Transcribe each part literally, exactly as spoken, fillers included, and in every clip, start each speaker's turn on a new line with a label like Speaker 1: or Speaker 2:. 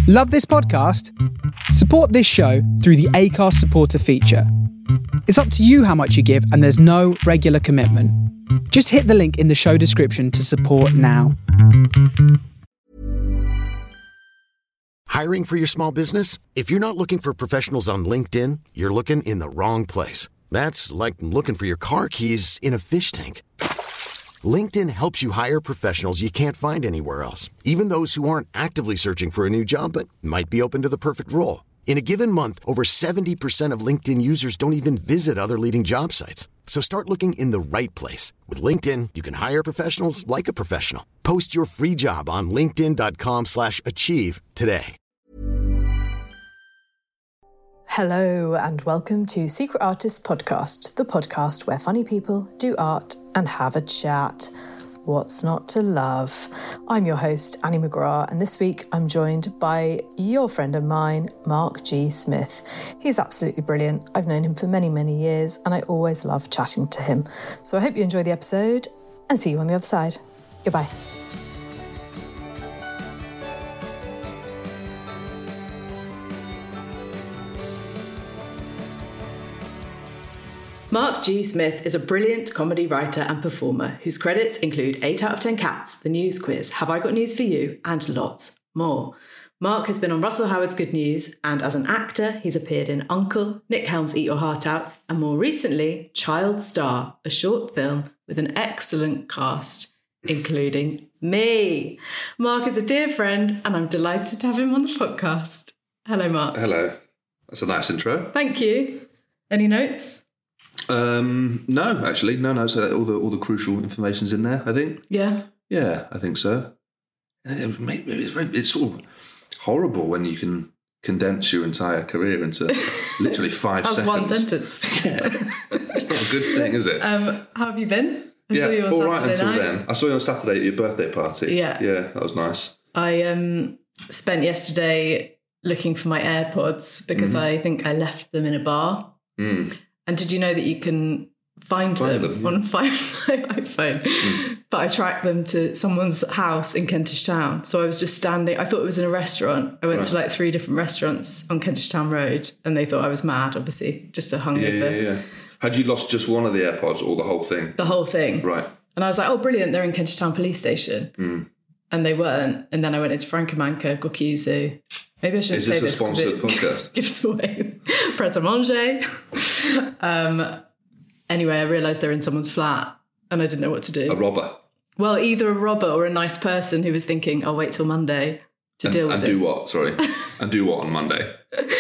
Speaker 1: Love this podcast? Support this show through the Acast supporter feature. It's up to you how much you give, and there's no regular commitment. Just hit the link in the show description to support now.
Speaker 2: Hiring for your small business? If you're not looking for professionals on LinkedIn, you're looking in the wrong place. That's like looking for your car keys in a fish tank. LinkedIn helps you hire professionals you can't find anywhere else, even those who aren't actively searching for a new job but might be open to the perfect role. In a given month, over seventy percent of LinkedIn users don't even visit other leading job sites. So start looking in the right place. With LinkedIn, you can hire professionals like a professional. Post your free job on linkedin.com slash achieve today.
Speaker 3: Hello and welcome to Secret Artists Podcast, the podcast where funny people do art and have a chat. What's not to love? I'm your host, Annie McGrath, and this week I'm joined by your friend of mine, Mark G. Smith. He's absolutely brilliant. I've known him for many, many years, and I always love chatting to him. So I hope you enjoy the episode, and see you on the other side. Goodbye. Mark G. Smith is a brilliant comedy writer and performer whose credits include eight out of ten Cats, The News Quiz, Have I Got News for You, and lots more. Mark has been on Russell Howard's Good News, and as an actor, he's appeared in Uncle, Nick Helm's Eat Your Heart Out, and more recently, Child Star, a short film with an excellent cast, including me. Mark is a dear friend, and I'm delighted to have him on the podcast. Hello, Mark.
Speaker 4: Hello. That's a nice intro.
Speaker 3: Thank you. Any notes?
Speaker 4: Um, no, actually, no, no. So all the all the crucial information's in there, I think.
Speaker 3: Yeah.
Speaker 4: Yeah, I think so. It, it's, very, it's sort of horrible when you can condense your entire career into literally five
Speaker 3: That's
Speaker 4: seconds.
Speaker 3: That's one sentence.
Speaker 4: Yeah, it's not a good thing, is it?
Speaker 3: Um, how have you been? I
Speaker 4: yeah,
Speaker 3: saw you on
Speaker 4: all
Speaker 3: Saturday
Speaker 4: right until
Speaker 3: night.
Speaker 4: then. I saw you on Saturday at your birthday party.
Speaker 3: Yeah,
Speaker 4: yeah, that was nice.
Speaker 3: I um spent yesterday looking for my AirPods because mm. I think I left them in a bar.
Speaker 4: Mm.
Speaker 3: And did you know that you can find, find them, them yeah. on my iPhone? Mm. But I tracked them to someone's house in Kentish Town. So I was just standing, I thought it was in a restaurant. I went right. to like three different restaurants on Kentish Town Road, and they thought I was mad, obviously, just a hungover.
Speaker 4: Yeah, yeah, yeah. Had you lost just one of the AirPods or the whole thing?
Speaker 3: The whole thing.
Speaker 4: Right.
Speaker 3: And I was like, oh, brilliant, they're in Kentish Town Police Station.
Speaker 4: Mm.
Speaker 3: And they weren't. And then I went into Francomanca, Gokuzu. Maybe I shouldn't
Speaker 4: Is
Speaker 3: say
Speaker 4: this
Speaker 3: this.
Speaker 4: a sponsored podcast?
Speaker 3: Gives away Pret-a-Manger. um, anyway, I realised they're in someone's flat and I didn't know what to do.
Speaker 4: A robber?
Speaker 3: Well, either a robber or a nice person who was thinking, I'll wait till Monday to
Speaker 4: and,
Speaker 3: deal with
Speaker 4: and
Speaker 3: this.
Speaker 4: And do what? Sorry. And do what on Monday?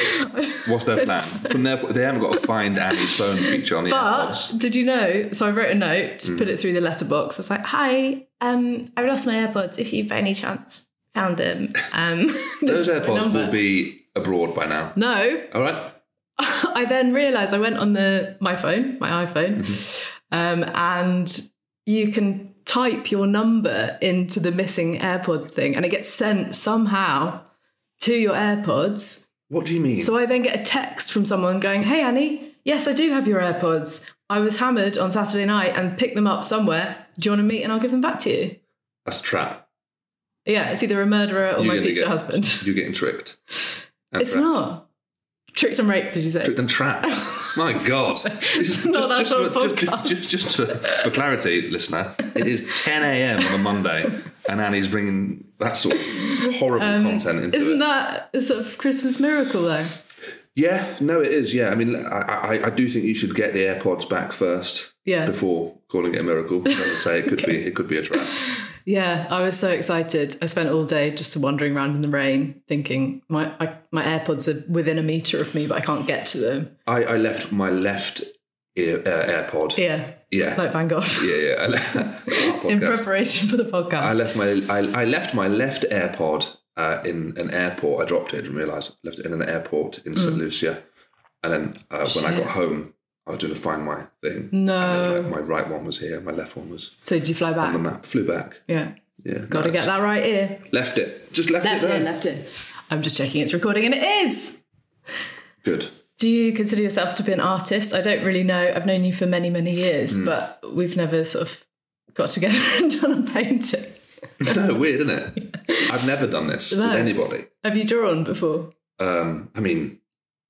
Speaker 4: What's their plan? From their, they haven't got a Find Annie's phone feature on the
Speaker 3: But
Speaker 4: AirPods.
Speaker 3: Did you know? So I wrote a note,
Speaker 4: mm.
Speaker 3: put it through the letterbox. I was like, hi, um, I lost my AirPods. If you by any chance found them. Um,
Speaker 4: Those AirPods will be abroad by now.
Speaker 3: No.
Speaker 4: All right.
Speaker 3: I then realised I went on the my phone, my iPhone, mm-hmm. um, and you can type your number into the missing AirPod thing and it gets sent somehow to your AirPods.
Speaker 4: What do you mean?
Speaker 3: So I then get a text from someone going, hey, Annie, yes, I do have your AirPods. I was hammered on Saturday night and picked them up somewhere. Do you want to meet and I'll give them back to you?
Speaker 4: That's a trap.
Speaker 3: Yeah, it's either a murderer or
Speaker 4: you're
Speaker 3: my future
Speaker 4: get,
Speaker 3: husband.
Speaker 4: You're getting tricked.
Speaker 3: It's
Speaker 4: trapped.
Speaker 3: not. Tricked and raped, did you say?
Speaker 4: Tricked and trapped. My God.
Speaker 3: It's not that sort of podcast.
Speaker 4: Just, just, just to, for clarity, listener, it is ten a.m. on a Monday and Annie's bringing that sort of horrible um, content into
Speaker 3: isn't
Speaker 4: it. Isn't
Speaker 3: that a sort of Christmas miracle, though?
Speaker 4: Yeah, no, it is, yeah. I mean, I, I, I do think you should get the AirPods back first
Speaker 3: yeah.
Speaker 4: before calling it a miracle. As I say, it could
Speaker 3: okay.
Speaker 4: be it could be a trap.
Speaker 3: Yeah, I was so excited. I spent all day just wandering around in the rain thinking my I, my AirPods are within a metre of me, but I can't get to them.
Speaker 4: I, I left my left ear, uh, AirPod.
Speaker 3: Yeah.
Speaker 4: Yeah.
Speaker 3: Like Van Gogh.
Speaker 4: Yeah, yeah. I left,
Speaker 3: in preparation for the podcast.
Speaker 4: I left my I, I left my left AirPod uh, in an airport. I dropped it and realised I left it in an airport in mm. Saint Lucia. And then uh, when I got home, I was doing a Find My thing.
Speaker 3: No.
Speaker 4: And then, like, my right one was here, my left one was
Speaker 3: So did you fly back?
Speaker 4: on the map. Flew back.
Speaker 3: Yeah.
Speaker 4: Yeah.
Speaker 3: Got to
Speaker 4: no,
Speaker 3: get that right ear.
Speaker 4: Left it. Just left,
Speaker 3: left
Speaker 4: it there.
Speaker 3: Left it, left it. I'm just checking it's recording and it is.
Speaker 4: Good.
Speaker 3: Do you consider yourself to be an artist? I don't really know. I've known you for many, many years, mm. but we've never sort of got together and done a painting.
Speaker 4: No, weird, isn't it? I've never done this
Speaker 3: No.
Speaker 4: with anybody.
Speaker 3: Have you drawn before?
Speaker 4: Um, I mean,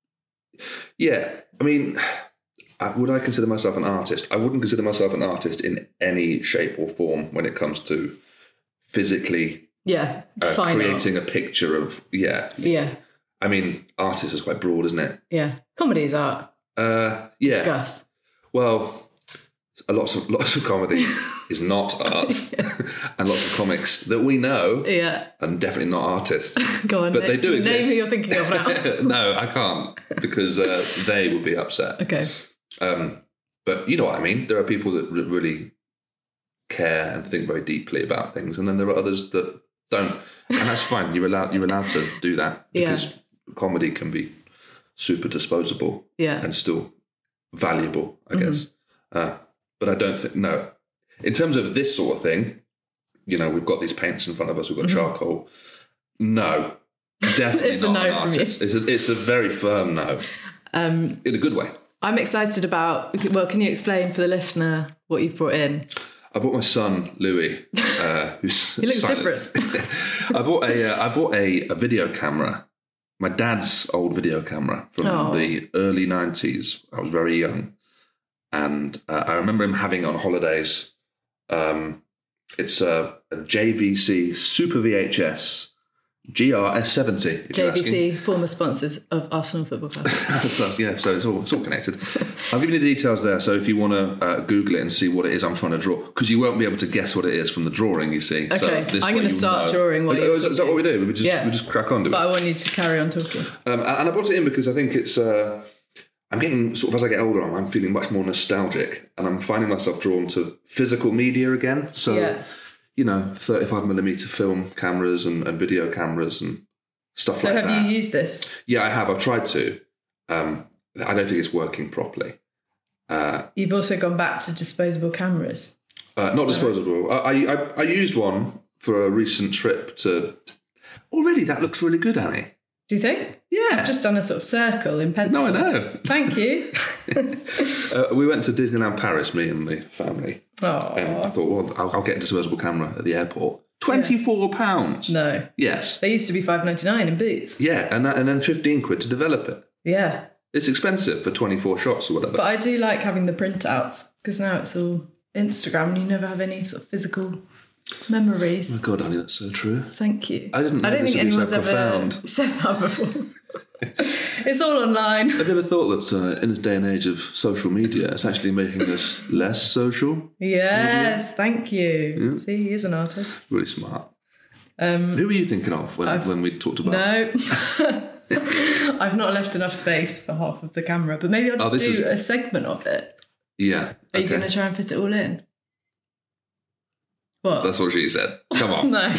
Speaker 4: yeah. I mean, I- would I consider myself an artist? I wouldn't consider myself an artist in any shape or form when it comes to physically
Speaker 3: Yeah,
Speaker 4: uh,
Speaker 3: fine
Speaker 4: creating
Speaker 3: art.
Speaker 4: a picture of, yeah.
Speaker 3: Yeah,
Speaker 4: I mean, artist is quite broad, isn't it?
Speaker 3: yeah. Comedy is art.
Speaker 4: Uh, yeah.
Speaker 3: Discuss.
Speaker 4: Well, a lots of lots of comedy is not art, and lots of comics that we know
Speaker 3: Yeah.
Speaker 4: are definitely not artists.
Speaker 3: Go on.
Speaker 4: But
Speaker 3: na-
Speaker 4: they do exist.
Speaker 3: Name who you're thinking of now.
Speaker 4: No, I can't because uh, they would be upset.
Speaker 3: Okay.
Speaker 4: Um, but you know what I mean. There are people that r- really care and think very deeply about things, and then there are others that don't, and that's fine. You're allowed. You're allowed to do that because
Speaker 3: Yeah.
Speaker 4: comedy can be super disposable
Speaker 3: Yeah.
Speaker 4: and still valuable, I
Speaker 3: Mm-hmm.
Speaker 4: guess. Uh, but I don't think no. In terms of this sort of thing, you know, we've got these paints in front of us. We've got charcoal. No, definitely
Speaker 3: It's a
Speaker 4: not
Speaker 3: no
Speaker 4: an
Speaker 3: from you.
Speaker 4: artist. It's a, it's a very firm no,
Speaker 3: Um,
Speaker 4: in a good way.
Speaker 3: I'm excited about. Well, can you explain for the listener what you've brought in?
Speaker 4: I bought my son Louis, uh, who's
Speaker 3: He looks
Speaker 4: silent. I bought a uh, I bought a, a video camera, my dad's old video camera from
Speaker 3: Oh.
Speaker 4: the early nineties. I was very young, and uh, I remember him having it on holidays. Um, it's a, a J V C Super V H S G R S seventy. if you're
Speaker 3: J V C,
Speaker 4: asking.
Speaker 3: former sponsors of Arsenal Football Club.
Speaker 4: So, yeah, so it's all it's all connected. I'll give you the details there. So if you want to uh, Google it and see what it is I'm trying to draw, because you won't be able to guess what it is from the drawing. You see.
Speaker 3: Okay,
Speaker 4: so
Speaker 3: I'm
Speaker 4: this way
Speaker 3: gonna
Speaker 4: you
Speaker 3: start
Speaker 4: know.
Speaker 3: drawing while
Speaker 4: Oh,
Speaker 3: you're
Speaker 4: is, that- is that what we do? We just
Speaker 3: Yeah.
Speaker 4: we just crack on. Do
Speaker 3: But
Speaker 4: it.
Speaker 3: I want you to carry on talking.
Speaker 4: Um, and I brought it in because I think it's. Uh, I'm getting sort of as I get older, I'm, I'm feeling much more nostalgic, and I'm finding myself drawn to physical media again. So.
Speaker 3: Yeah.
Speaker 4: You know, thirty-five millimeter film cameras and, and video cameras and stuff
Speaker 3: So
Speaker 4: like
Speaker 3: have
Speaker 4: that.
Speaker 3: you used this?
Speaker 4: Yeah, I have. I've tried to. Um, I don't think it's working properly. Uh,
Speaker 3: You've also gone back to disposable cameras.
Speaker 4: uh, not disposable. I, I I used one for a recent trip to. Already, that looks really good, Annie.
Speaker 3: Do you think?
Speaker 4: Yeah.
Speaker 3: I've just done a sort of circle in pencil.
Speaker 4: No, I know.
Speaker 3: Thank you.
Speaker 4: Uh, we went to Disneyland Paris, me and the family.
Speaker 3: Oh,
Speaker 4: And I thought, well, I'll, I'll get a disposable camera at the airport. Twenty-four pounds.
Speaker 3: no.
Speaker 4: Yes.
Speaker 3: They used to be five ninety-nine in Boots.
Speaker 4: Yeah, and that, and then fifteen quid to develop it.
Speaker 3: Yeah.
Speaker 4: It's expensive for twenty-four shots or whatever.
Speaker 3: But I do like having the printouts because now it's all Instagram and you never have any sort of physical memories.
Speaker 4: Oh God, Annie, that's so true.
Speaker 3: Thank you.
Speaker 4: I didn't know
Speaker 3: I don't
Speaker 4: this
Speaker 3: think
Speaker 4: would be so
Speaker 3: anyone's ever
Speaker 4: profound.
Speaker 3: said that before. It's all online.
Speaker 4: I've never thought that uh, in this day and age of social media, it's actually making us less social.
Speaker 3: Yes, thank you. See, he is an artist.
Speaker 4: Really smart.
Speaker 3: Um,
Speaker 4: Who were you thinking of when, when we talked about?
Speaker 3: no. I've not left enough space for half of the camera, but maybe I'll
Speaker 4: Oh,
Speaker 3: just
Speaker 4: this
Speaker 3: do
Speaker 4: is-
Speaker 3: a segment of it.
Speaker 4: Yeah.
Speaker 3: Are you
Speaker 4: okay.
Speaker 3: going to try and fit it all in? What?
Speaker 4: That's what she said. Come on.
Speaker 3: No.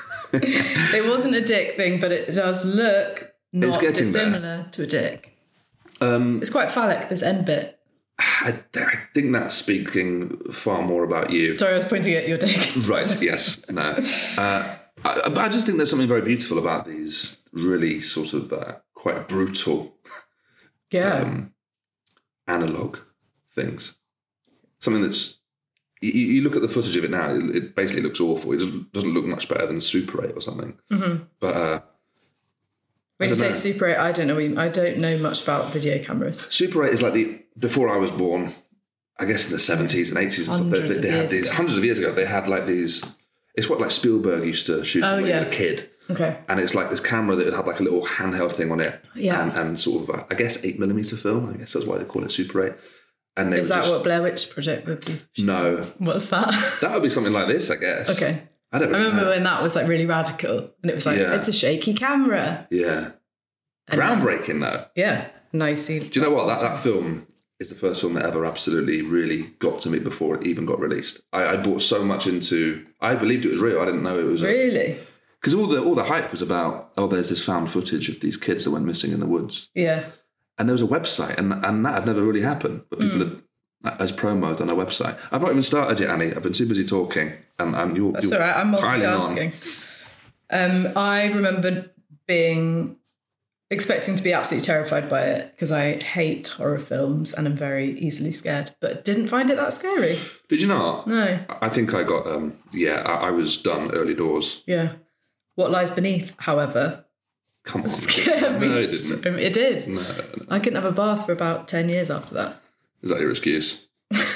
Speaker 3: It wasn't a dick thing, but it does look not
Speaker 4: getting
Speaker 3: dissimilar to a dick.
Speaker 4: Um,
Speaker 3: It's quite phallic, this end bit.
Speaker 4: I, I think that's speaking far more about you.
Speaker 3: Sorry, I was pointing at your dick.
Speaker 4: Right, yes, no. Uh, I, I just think there's something very beautiful about these really sort of uh, quite brutal
Speaker 3: Yeah.
Speaker 4: um, analog things. Something that's you, you look at the footage of it now. It, it basically looks awful. It doesn't, doesn't look much better than Super eight or something. Mm-hmm. But uh,
Speaker 3: when
Speaker 4: I
Speaker 3: you
Speaker 4: don't
Speaker 3: say
Speaker 4: know.
Speaker 3: Super eight, I don't know. what you- I don't know much about video cameras.
Speaker 4: Super eight is like the before I was born. I guess in the seventies and eighties and stuff. They,
Speaker 3: Hundreds
Speaker 4: they,
Speaker 3: of
Speaker 4: they had
Speaker 3: years
Speaker 4: these
Speaker 3: ago.
Speaker 4: hundreds of years ago. They had like these. It's what like Spielberg used to shoot
Speaker 3: Oh,
Speaker 4: when
Speaker 3: yeah.
Speaker 4: he was a kid.
Speaker 3: Okay.
Speaker 4: And it's like this camera that would have like a little handheld thing on it.
Speaker 3: Yeah.
Speaker 4: And, and sort of, uh, I guess, eight millimeter film. I guess that's why they call it Super eight. And they
Speaker 3: Is
Speaker 4: would
Speaker 3: that
Speaker 4: just,
Speaker 3: what Blair Witch Project would be?
Speaker 4: No.
Speaker 3: What's that?
Speaker 4: That would be something like this, I guess.
Speaker 3: Okay.
Speaker 4: I don't
Speaker 3: I
Speaker 4: really
Speaker 3: remember
Speaker 4: know.
Speaker 3: when that was like really radical and it was like,
Speaker 4: Yeah.
Speaker 3: it's a shaky camera.
Speaker 4: Yeah.
Speaker 3: And
Speaker 4: Groundbreaking, though.
Speaker 3: Yeah. Nicely.
Speaker 4: Do you know what? That, that film is the first film that ever absolutely really got to me before it even got released. I, I bought so much into... I believed it was real. I didn't know it was...
Speaker 3: Really?
Speaker 4: Because all the, all the hype was about, oh, there's this found footage of these kids that went missing in the woods.
Speaker 3: Yeah.
Speaker 4: And there was a website, and, and that had never really happened. But people
Speaker 3: Hmm.
Speaker 4: had, as promo, done a website. I've not even started yet, Annie. I've been too busy talking. And, and you're,
Speaker 3: That's
Speaker 4: you're
Speaker 3: all right. I'm
Speaker 4: piling on.
Speaker 3: multitasking. Um, I remember being expecting to be absolutely terrified by it because I hate horror films and I'm very easily scared, but didn't find it that scary.
Speaker 4: Did you not?
Speaker 3: No.
Speaker 4: I think I got, um, yeah, I, I was done early doors.
Speaker 3: Yeah. What Lies Beneath, however,
Speaker 4: Come on.
Speaker 3: scared me.
Speaker 4: No, it didn't.
Speaker 3: So, it did.
Speaker 4: No, no.
Speaker 3: I couldn't have a bath for about ten years after that.
Speaker 4: Is that your excuse?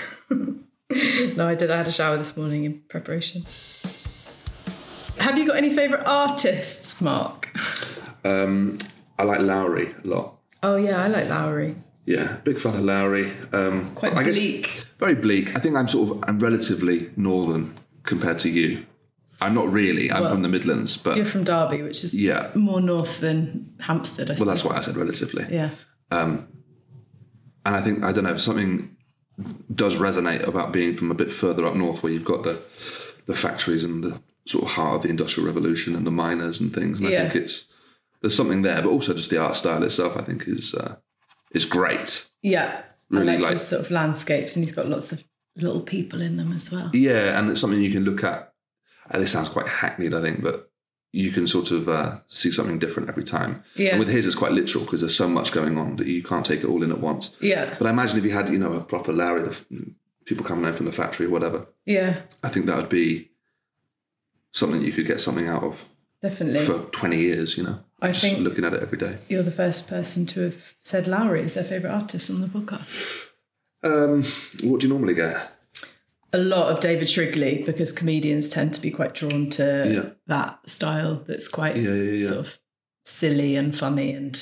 Speaker 3: No, I did. I had a shower this morning in preparation. Have you got any favourite artists, Mark?
Speaker 4: Um, I like Lowry a lot.
Speaker 3: Oh, yeah, I like Lowry.
Speaker 4: Yeah, big fan of Lowry. Um,
Speaker 3: Quite
Speaker 4: I
Speaker 3: bleak.
Speaker 4: Guess very bleak. I think I'm sort of, I'm relatively northern compared to you. I'm not really. I'm
Speaker 3: Well,
Speaker 4: from the Midlands, but
Speaker 3: You're from Derby, which is
Speaker 4: Yeah.
Speaker 3: more north than Hampstead, I suppose.
Speaker 4: well, that's why I said relatively.
Speaker 3: Yeah.
Speaker 4: And I think, I don't know, if something does resonate about being from a bit further up north where you've got the the factories and the sort of heart of the Industrial Revolution and the miners and things. And
Speaker 3: Yeah.
Speaker 4: I think it's, there's something there, but also just the art style itself, I think, is uh, is great.
Speaker 3: Yeah.
Speaker 4: Really
Speaker 3: I like,
Speaker 4: like-
Speaker 3: his sort of landscapes, and he's got lots of little people in them as well.
Speaker 4: Yeah, and it's something you can look at. And this sounds quite hackneyed, I think, but you can sort of uh, see something different every time.
Speaker 3: Yeah.
Speaker 4: And with his, it's quite literal because there's so much going on that you can't take it all in at once.
Speaker 3: Yeah.
Speaker 4: But I imagine if you had, you know, a proper Larry, the f- people coming in from the factory or whatever,
Speaker 3: Yeah,
Speaker 4: I think that would be something you could get something out of
Speaker 3: definitely.
Speaker 4: for twenty years, you know.
Speaker 3: I
Speaker 4: just
Speaker 3: think-
Speaker 4: looking at it every day.
Speaker 3: You're the first person to have said Lowry is their favourite artist on the podcast.
Speaker 4: Um, what do you normally get?
Speaker 3: A lot of David Shrigley, because comedians tend to be quite drawn to
Speaker 4: Yeah.
Speaker 3: that style that's quite
Speaker 4: Yeah, yeah, yeah.
Speaker 3: sort of silly and funny and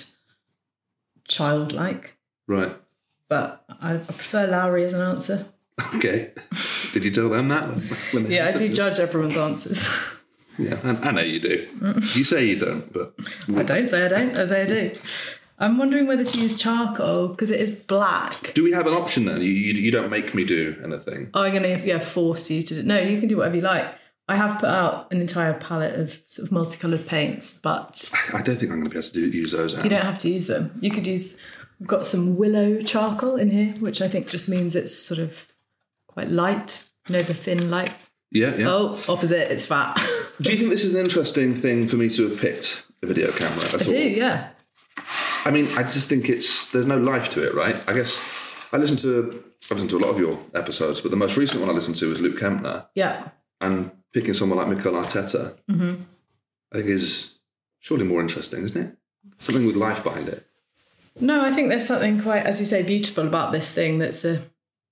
Speaker 3: childlike.
Speaker 4: Right.
Speaker 3: But I, I prefer Lowry as an answer.
Speaker 4: Okay. Did you tell them that? when they
Speaker 3: Yeah, I
Speaker 4: said
Speaker 3: do
Speaker 4: it?
Speaker 3: judge everyone's answers.
Speaker 4: Yeah, I, I know you do. You say you don't, but
Speaker 3: I don't say I don't, I say I do. I'm wondering whether to use charcoal because it is black.
Speaker 4: do we have an option then? You, you you don't make me do anything.
Speaker 3: Oh, I'm going to yeah, force you to... No, you can do whatever you like. I have put out an entire palette of sort of multicoloured paints, but
Speaker 4: I don't think I'm going to be able to do, use those.
Speaker 3: you don't have to use them. You could use... We've got some willow charcoal in here, which I think just means it's sort of quite light. You know, the thin light.
Speaker 4: Yeah, yeah.
Speaker 3: Oh, opposite, it's fat.
Speaker 4: Do you think this is an interesting thing for me to have picked a video camera at
Speaker 3: I
Speaker 4: all?
Speaker 3: do, yeah.
Speaker 4: I mean, I just think it's there's no life to it, right? I guess I listen to I listen to a lot of your episodes, but the most recent one I listened to was Luke Kempner,
Speaker 3: Yeah.
Speaker 4: and picking someone like Mikel Arteta,
Speaker 3: Mm-hmm.
Speaker 4: I think is surely more interesting, isn't it? Something with life behind it.
Speaker 3: No, I think there's something quite, as you say, beautiful about this thing that's a...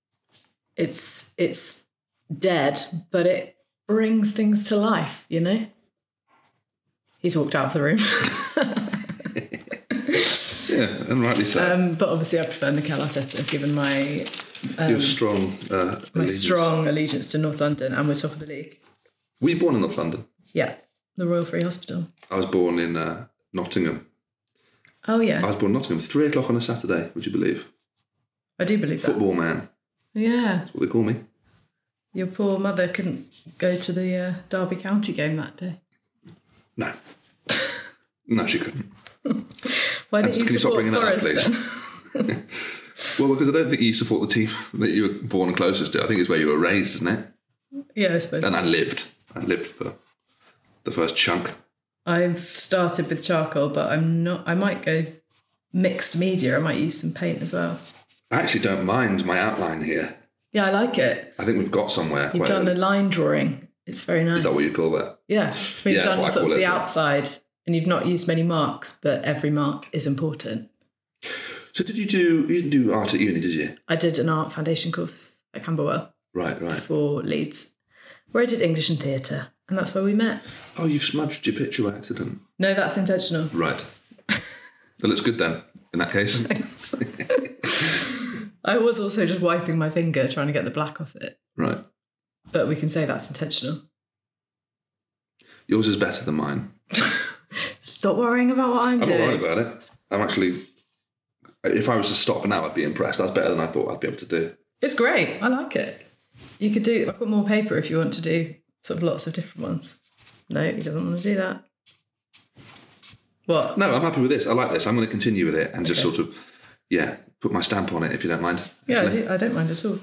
Speaker 3: It's, it's dead, but it brings things to life, you know? He's walked out of the room.
Speaker 4: Yeah, and rightly so.
Speaker 3: Um, but obviously I prefer Mikel Arteta, given my
Speaker 4: Your strong uh,
Speaker 3: my
Speaker 4: allegiance.
Speaker 3: strong allegiance to North London, and we're top of the league.
Speaker 4: Were you born in North London?
Speaker 3: Yeah, the Royal Free Hospital.
Speaker 4: I was born in uh, Nottingham.
Speaker 3: Oh, yeah,
Speaker 4: I was born in Nottingham, three o'clock on a Saturday, would you believe?
Speaker 3: I do believe that.
Speaker 4: Football man,
Speaker 3: Yeah,
Speaker 4: that's what they call me.
Speaker 3: your poor mother couldn't go to the uh, Derby County game that day.
Speaker 4: No. No, she couldn't.
Speaker 3: Why
Speaker 4: And
Speaker 3: didn't you
Speaker 4: can you stop
Speaker 3: support
Speaker 4: bringing that up,
Speaker 3: Forest
Speaker 4: please?
Speaker 3: then?
Speaker 4: Well, because I don't think you support the team that you were born closest to. I think it's where you were raised, isn't it?
Speaker 3: Yeah, I suppose.
Speaker 4: And
Speaker 3: so.
Speaker 4: I lived. I lived for the first chunk.
Speaker 3: I've started with charcoal, but I'm not. I might go mixed media. I might use some paint as well.
Speaker 4: I actually don't mind my outline here.
Speaker 3: Yeah, I like it.
Speaker 4: I think we've got somewhere.
Speaker 3: You've
Speaker 4: quite
Speaker 3: done
Speaker 4: early.
Speaker 3: a line drawing. It's very nice.
Speaker 4: Is that what you call that?
Speaker 3: Yeah, we've
Speaker 4: Yeah, that's
Speaker 3: done
Speaker 4: what I
Speaker 3: sort of
Speaker 4: call it
Speaker 3: the
Speaker 4: as well.
Speaker 3: outside, and you've not used many marks, but every mark is important.
Speaker 4: So did you do, you didn't do art at uni, did you?
Speaker 3: I did an art foundation course at Camberwell
Speaker 4: Right, right.
Speaker 3: for Leeds, where I did English and theatre, and that's where we met.
Speaker 4: Oh, you've smudged your picture by accident.
Speaker 3: No, that's intentional.
Speaker 4: Right. That looks good then, in that case.
Speaker 3: I was also just wiping my finger trying to get the black off it,
Speaker 4: Right.
Speaker 3: but we can say that's intentional.
Speaker 4: Yours is better than mine.
Speaker 3: Stop worrying about what I'm,
Speaker 4: I'm
Speaker 3: doing.
Speaker 4: not worried about it. I'm actually... If I was to stop now, I'd be impressed. That's better than I thought I'd be able to do.
Speaker 3: It's great. I like it. You could do... I've got more paper if you want to do sort of lots of different ones. No, he doesn't want to do that. What?
Speaker 4: No, I'm happy with this. I like this. I'm going to continue with it and just
Speaker 3: Okay.
Speaker 4: sort of, yeah, put my stamp on it if you don't mind.
Speaker 3: Yeah, I,
Speaker 4: Actually.
Speaker 3: do, I don't mind at all.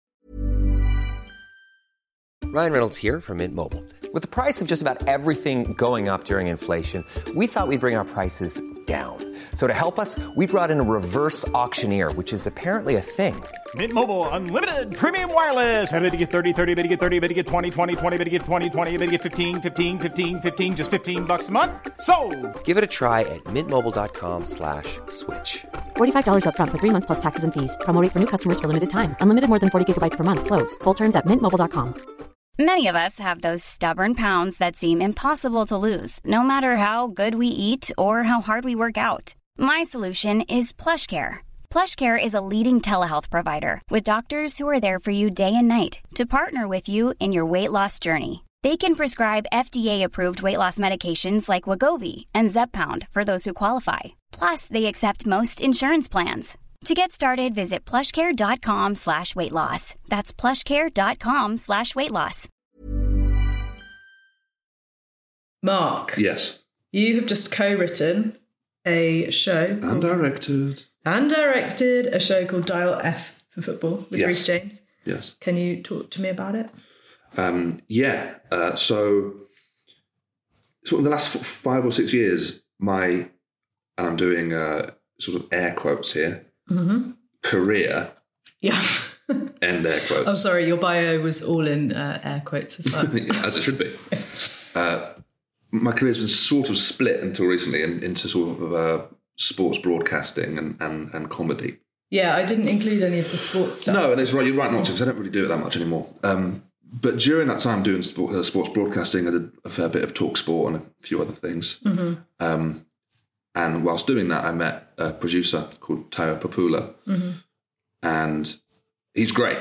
Speaker 5: Ryan Reynolds here from Mint Mobile. With the price of just about everything going up during inflation, we thought we'd bring our prices down. So to help us, we brought in a reverse auctioneer, which is apparently a thing.
Speaker 6: Mint Mobile Unlimited Premium Wireless. How to get thirty, thirty, how to get thirty, how to get twenty, twenty, twenty, how to get twenty, twenty, how to get fifteen, fifteen, fifteen, fifteen, just fifteen bucks a month? Sold!
Speaker 5: Give it a try at mintmobile.com slash switch.
Speaker 7: forty-five dollars up front for three months plus taxes and fees. Promo rate for new customers for limited time. Unlimited more than forty gigabytes per month. Slows full terms at mint mobile dot com.
Speaker 8: Many of us have those stubborn pounds that seem impossible to lose, no matter how good we eat or how hard we work out. My solution is PlushCare. PlushCare is a leading telehealth provider with doctors who are there for you day and night to partner with you in your weight loss journey. They can prescribe F D A-approved weight loss medications like Wegovy and Zepbound for those who qualify. Plus, they accept most insurance plans. To get started, visit plushcare.com slash weight loss. That's plushcare.com slash weight loss.
Speaker 3: Mark.
Speaker 4: Yes.
Speaker 3: You have just co-written a show.
Speaker 4: And directed.
Speaker 3: And directed a show called Dial F for Football with
Speaker 4: Yes.
Speaker 3: Reece James.
Speaker 4: Yes.
Speaker 3: Can you talk to me about it?
Speaker 4: Um, yeah. Uh, so, sort of the last f- five or six years, my, and I'm doing uh, sort of air quotes here,
Speaker 3: Mm-hmm.
Speaker 4: career,
Speaker 3: Yeah.
Speaker 4: end air quotes.
Speaker 3: I'm sorry, your bio was all in uh, air quotes as well.
Speaker 4: As it should be. Uh, my career's been sort of split until recently in, into sort of uh, sports broadcasting and, and, and comedy.
Speaker 3: Yeah, I didn't include any of the sports stuff.
Speaker 4: No, and it's right. You're right not to, because I don't really do it that much anymore. Um, but during that time doing sport, uh, sports broadcasting, I did a fair bit of talk sport and a few other things.
Speaker 3: Mm-hmm.
Speaker 4: Um, and whilst doing that, I met a producer called Tayo Papula,
Speaker 3: Mm-hmm.
Speaker 4: and he's great.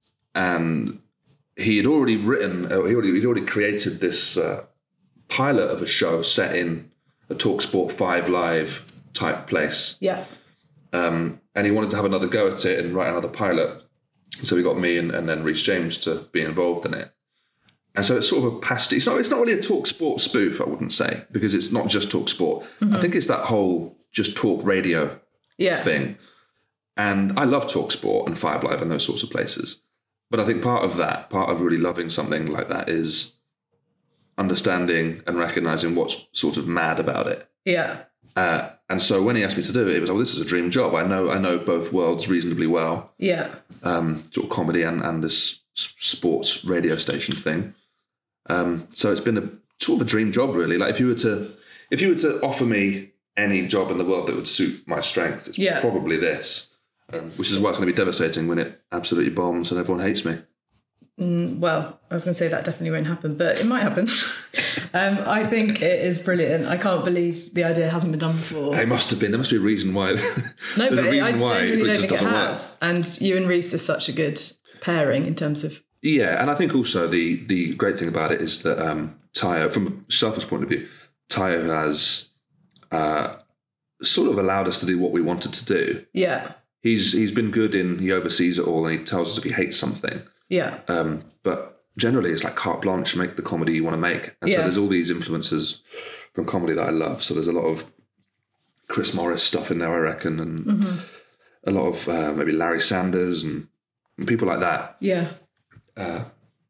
Speaker 4: And he had already written, uh, he already he'd already created this uh, pilot of a show set in a TalkSport five Live type place.
Speaker 3: Yeah.
Speaker 4: Um, and he wanted to have another go at it and write another pilot. So he got me and, and then Reece James to be involved in it. And so it's sort of a pastiche. It's not, it's not really a Talk Sport spoof, I wouldn't say, because it's not just Talk Sport. Mm-hmm. I think it's that whole just talk radio
Speaker 3: Yeah.
Speaker 4: thing. And I love Talk Sport and Five Live and those sorts of places. But I think part of that, part of really loving something like that is understanding and recognising what's sort of mad about it.
Speaker 3: Yeah.
Speaker 4: Uh, and so when he asked me to do it, it was, oh, this is a dream job. I know I know both worlds reasonably well,
Speaker 3: Yeah.
Speaker 4: um, sort of comedy and, and this s- sports radio station thing. Um, so it's been a sort of a dream job, really. Like if you were to if you were to offer me any job in the world that would suit my strengths, it's
Speaker 3: Yeah.
Speaker 4: probably this, um, which is why it's going to be devastating when it absolutely bombs and everyone hates me.
Speaker 3: Mm, well, I was going to say that definitely won't happen, but it might happen. um, I think it is brilliant. I can't believe the idea hasn't been done before.
Speaker 4: It must have been. There must be a reason why.
Speaker 3: No,
Speaker 4: There's
Speaker 3: but
Speaker 4: a reason
Speaker 3: I
Speaker 4: why
Speaker 3: genuinely
Speaker 4: it
Speaker 3: don't
Speaker 4: just
Speaker 3: think it
Speaker 4: doesn't work.
Speaker 3: has. And you and Reece are such a good pairing in terms of...
Speaker 4: Yeah, and I think also the the great thing about it is that um, Tayo, from a selfish point of view, Tayo has uh, sort of allowed us to do what we wanted to do.
Speaker 3: Yeah.
Speaker 4: He's he's been good in, he oversees it all and he tells us if he hates something.
Speaker 3: Yeah.
Speaker 4: Um, but generally it's like carte blanche, make the comedy you want to make. And
Speaker 3: Yeah.
Speaker 4: so there's all these influences from comedy that I love. So there's a lot of Chris Morris stuff in there, I reckon, and
Speaker 3: Mm-hmm.
Speaker 4: a lot of uh, maybe Larry Sanders and, and people like that.
Speaker 3: Yeah.
Speaker 4: Uh,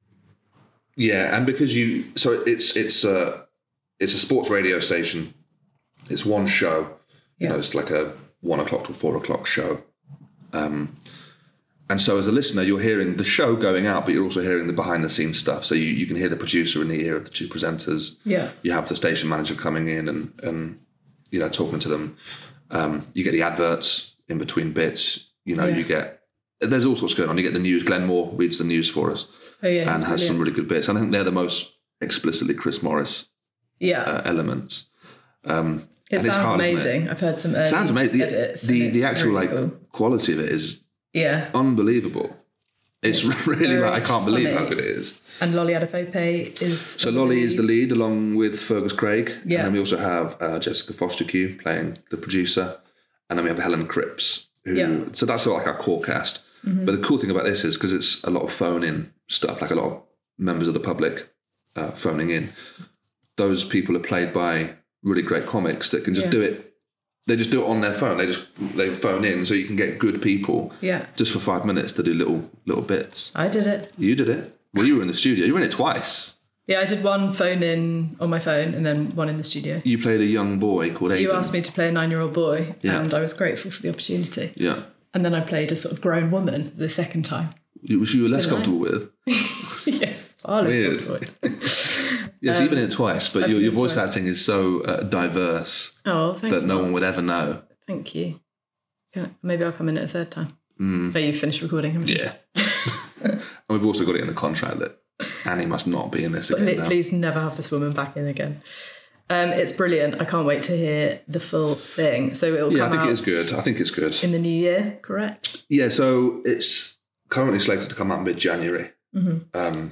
Speaker 4: yeah, and because you, so it's it's a it's a sports radio station. It's one show. You
Speaker 3: Yeah.
Speaker 4: know, it's like a one o'clock to four o'clock show. Um, and so as a listener, you're hearing the show going out, but you're also hearing the behind the scenes stuff. So you, you can hear the producer in the ear of the two presenters.
Speaker 3: Yeah.
Speaker 4: You have the station manager coming in and and you know talking to them. Um, you get the adverts in between bits. You know,
Speaker 3: Yeah.
Speaker 4: you get. There's all sorts going on. You get the news. Glenn Moore reads the news for us
Speaker 3: Oh, yeah.
Speaker 4: and
Speaker 3: it's
Speaker 4: has some
Speaker 3: brilliant.
Speaker 4: really good bits. And I think they're the most explicitly Chris Morris
Speaker 3: Yeah.
Speaker 4: uh, elements. Um,
Speaker 3: it
Speaker 4: and it's
Speaker 3: sounds
Speaker 4: hard, isn't it?
Speaker 3: amazing. I've heard some early
Speaker 4: Sounds amazing. The,
Speaker 3: edits.
Speaker 4: the,
Speaker 3: and
Speaker 4: the
Speaker 3: it's
Speaker 4: actual
Speaker 3: really
Speaker 4: like
Speaker 3: cool.
Speaker 4: quality of it is
Speaker 3: Yeah.
Speaker 4: unbelievable. It's,
Speaker 3: It's
Speaker 4: really
Speaker 3: very
Speaker 4: like I can't believe
Speaker 3: funny.
Speaker 4: how good it is.
Speaker 3: And Lolly Adefope is...
Speaker 4: So Lolly is the lead along with Fergus Craig.
Speaker 3: Yeah.
Speaker 4: And then we also have uh, Jessica Foster-Q playing the producer. And then we have Helen Cripps. Who,
Speaker 3: Yeah.
Speaker 4: So that's sort of like our core cast.
Speaker 3: Mm-hmm.
Speaker 4: But the cool thing about this is because it's a lot of phone-in stuff, like a lot of members of the public uh, phoning in. Those people are played by really great comics that can just
Speaker 3: Yeah.
Speaker 4: do it. They just do it on their phone. They just they phone in, so you can get good people
Speaker 3: Yeah.
Speaker 4: just for five minutes to do little little bits.
Speaker 3: I did it.
Speaker 4: You did it. Well, you were in the studio. You were in it twice.
Speaker 3: Yeah, I did one phone in on my phone and then one in the studio.
Speaker 4: You played a young boy called Aidan.
Speaker 3: You asked me to play a nine-year-old boy,
Speaker 4: Yeah.
Speaker 3: and I was grateful for the opportunity.
Speaker 4: Yeah.
Speaker 3: And then I played a sort of grown woman the second time.
Speaker 4: Which you were less
Speaker 3: Didn't I?
Speaker 4: comfortable with.
Speaker 3: Yeah, far less
Speaker 4: Weird.
Speaker 3: comfortable.
Speaker 4: Yes,
Speaker 3: Um,
Speaker 4: you've been in it twice, but
Speaker 3: I've
Speaker 4: your,
Speaker 3: been
Speaker 4: your
Speaker 3: in it
Speaker 4: voice
Speaker 3: twice.
Speaker 4: acting is so uh, diverse
Speaker 3: Oh, thanks.
Speaker 4: that no
Speaker 3: Mark.
Speaker 4: one would ever know.
Speaker 3: Thank you. Yeah, maybe I'll come in it a third time.
Speaker 4: Mm.
Speaker 3: But you've finished recording, haven't you?
Speaker 4: Yeah. And we've also got it in the contract that Annie must not be in this
Speaker 3: But
Speaker 4: again
Speaker 3: li-
Speaker 4: now.
Speaker 3: please never have this woman back in again. Um, it's brilliant. I can't wait to hear the full thing. So it'll
Speaker 4: Yeah, I
Speaker 3: come
Speaker 4: think
Speaker 3: out
Speaker 4: it is good. I think it's good.
Speaker 3: in the new year, correct?
Speaker 4: Yeah, so it's currently slated to come out mid-January.
Speaker 3: Mm-hmm.
Speaker 4: Um,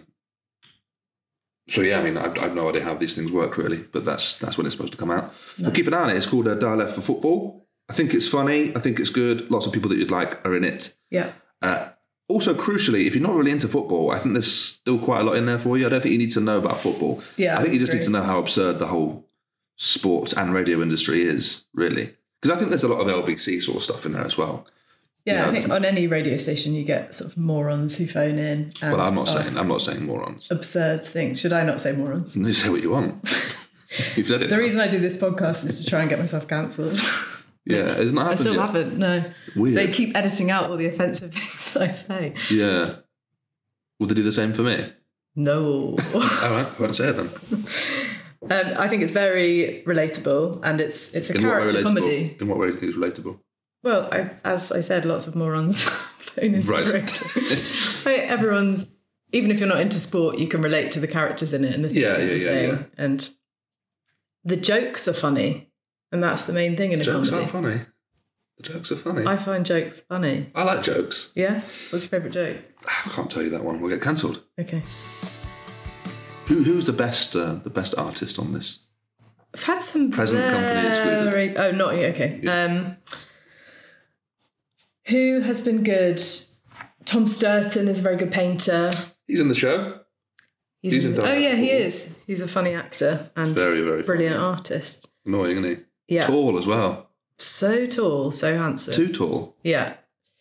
Speaker 4: so yeah, I mean, I've, I've no idea how these things work really, but that's that's when it's supposed to come out. But
Speaker 3: Nice.
Speaker 4: keep an eye on it. It's called uh, Dial F for Football. I think it's funny. I think it's good. Lots of people that you'd like are in it.
Speaker 3: Yeah.
Speaker 4: Uh, also, crucially, if you're not really into football, I think there's still quite a lot in there for you. I don't think you need to know about football.
Speaker 3: Yeah,
Speaker 4: I think
Speaker 3: I
Speaker 4: you just
Speaker 3: agree.
Speaker 4: need to know how absurd the whole sports and radio industry is, really. Because I think there's a lot of L B C sort of stuff in there as well.
Speaker 3: Yeah,
Speaker 4: Yeah.
Speaker 3: I think on any radio station you get sort of morons who phone in. And
Speaker 4: Well, I'm not
Speaker 3: ask
Speaker 4: saying I'm not saying morons.
Speaker 3: absurd things. Should I not say morons?
Speaker 4: You say what you want. You've said it.
Speaker 3: The
Speaker 4: now.
Speaker 3: reason I do this podcast is to try and get myself cancelled.
Speaker 4: Yeah, it's not
Speaker 3: I
Speaker 4: happened
Speaker 3: still
Speaker 4: yet.
Speaker 3: haven't. No,
Speaker 4: Weird.
Speaker 3: they keep editing out all the offensive things that I say.
Speaker 4: Yeah. Will they do the same for me?
Speaker 3: No.
Speaker 4: All right, I won't say it then.
Speaker 3: Um, I think it's very relatable, and it's it's a
Speaker 4: In what way
Speaker 3: character
Speaker 4: relatable?
Speaker 3: comedy.
Speaker 4: In what way do you think it's relatable?
Speaker 3: Well, I, as I said, lots of morons phone in.
Speaker 4: Right.
Speaker 3: Right, everyone's, even if you're not into sport, you can relate to the characters in it and the things
Speaker 4: Yeah,
Speaker 3: people
Speaker 4: yeah, yeah,
Speaker 3: saying.
Speaker 4: yeah.
Speaker 3: And the jokes are funny, and that's the main thing in a
Speaker 4: Jokes
Speaker 3: comedy.
Speaker 4: are funny. The jokes are funny.
Speaker 3: I
Speaker 4: I,
Speaker 3: find jokes funny.
Speaker 4: like jokes.
Speaker 3: Yeah? What's your favourite joke?
Speaker 4: I can't tell you that one. We'll get cancelled.
Speaker 3: Okay.
Speaker 4: Who, who's the best uh, the best artist on this?
Speaker 3: I've had some
Speaker 4: Present company excluded.
Speaker 3: very... Oh, not you. Okay.
Speaker 4: Yeah.
Speaker 3: Um, who has been good? Tom Sturton is a very good painter.
Speaker 4: He's in the show.
Speaker 3: He's,
Speaker 4: He's
Speaker 3: in,
Speaker 4: in Dial
Speaker 3: oh
Speaker 4: F
Speaker 3: yeah,
Speaker 4: for
Speaker 3: he
Speaker 4: Football.
Speaker 3: is. He's a funny actor and
Speaker 4: Very, very
Speaker 3: brilliant
Speaker 4: funny.
Speaker 3: artist.
Speaker 4: Annoying, isn't he?
Speaker 3: Yeah.
Speaker 4: Tall as well.
Speaker 3: So tall, so handsome.
Speaker 4: Too tall.
Speaker 3: Yeah.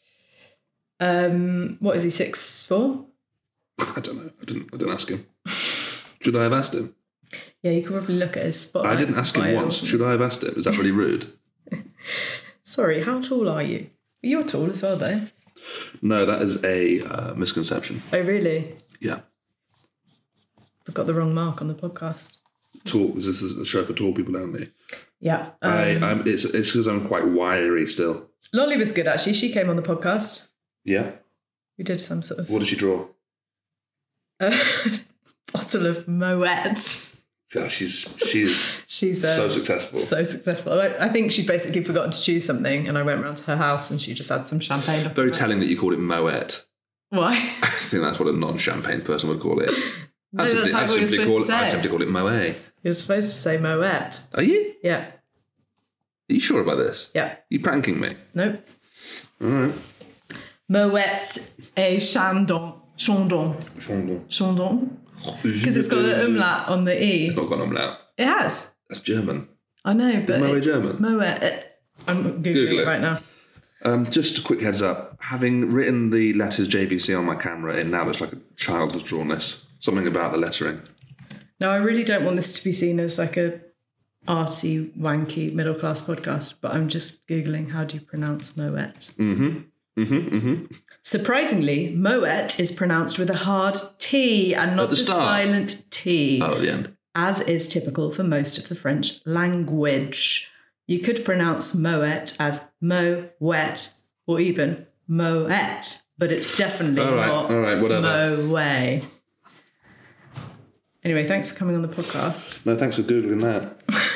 Speaker 3: Um, what is he? Six four?
Speaker 4: I don't know. I didn't. I didn't ask him. Should I have asked him?
Speaker 3: Yeah, you can probably look at his spotlight.
Speaker 4: I didn't ask him
Speaker 3: bio or
Speaker 4: once.
Speaker 3: something.
Speaker 4: Should I have asked him? Is that really rude?
Speaker 3: Sorry, how tall are you? You're tall as well, though.
Speaker 4: No, that is a uh, misconception.
Speaker 3: Oh, really?
Speaker 4: Yeah.
Speaker 3: I've got the wrong mark on the podcast.
Speaker 4: Tall. This is a show for tall people only.
Speaker 3: Yeah.
Speaker 4: I,
Speaker 3: Um,
Speaker 4: I'm, it's it's because I'm quite wiry still.
Speaker 3: Lolly was good, actually. She came on the podcast.
Speaker 4: Yeah.
Speaker 3: We did some sort of
Speaker 4: What did she draw?
Speaker 3: uh, bottle of Moet.
Speaker 4: Yeah, she's she's
Speaker 3: She's um,
Speaker 4: so successful.
Speaker 3: So successful. I, I think she'd basically forgotten to choose something, and I went round to her house and she just had some champagne.
Speaker 4: Very telling that you called it Moet.
Speaker 3: Why?
Speaker 4: I think that's what a non-champagne person would call it.
Speaker 3: No,
Speaker 4: I'd
Speaker 3: that's
Speaker 4: simply,
Speaker 3: how
Speaker 4: I'd
Speaker 3: we were
Speaker 4: simply
Speaker 3: supposed
Speaker 4: call
Speaker 3: to
Speaker 4: it.
Speaker 3: say
Speaker 4: I'd
Speaker 3: it.
Speaker 4: simply call it Moet.
Speaker 3: You're supposed to say Moet.
Speaker 4: Are you?
Speaker 3: Yeah.
Speaker 4: Are you sure about this?
Speaker 3: Yeah.
Speaker 4: You pranking me?
Speaker 3: Nope.
Speaker 4: All right.
Speaker 3: Moet et Chandon. Chandon.
Speaker 4: Chandon.
Speaker 3: Chandon. Because it's got an umlaut on the E.
Speaker 4: It's not got an umlaut.
Speaker 3: It has.
Speaker 4: That's German.
Speaker 3: I know, but...
Speaker 4: Moet
Speaker 3: it-
Speaker 4: German?
Speaker 3: Moet. It, I'm Googling
Speaker 4: Google
Speaker 3: it
Speaker 4: it.
Speaker 3: right now.
Speaker 4: Um, just a quick heads up. Having written the letters J V C on my camera, it now looks like a child has drawn this. Something about the lettering.
Speaker 3: No, I really don't want this to be seen as like a arty, wanky, middle-class podcast, but I'm just Googling how do you pronounce Moet.
Speaker 4: Mm-hmm. Mm-hmm. Mm-hmm.
Speaker 3: Surprisingly, Moet is pronounced with a hard T and
Speaker 4: At
Speaker 3: not
Speaker 4: the
Speaker 3: just
Speaker 4: start?
Speaker 3: silent T,
Speaker 4: Oh, at the end.
Speaker 3: as is typical for most of the French language. You could pronounce Moet as Mo Wet or even Moet, but it's definitely
Speaker 4: All right,
Speaker 3: not
Speaker 4: all right, whatever.
Speaker 3: Mo Way. Anyway, thanks for coming on the podcast.
Speaker 4: No, thanks for Googling that.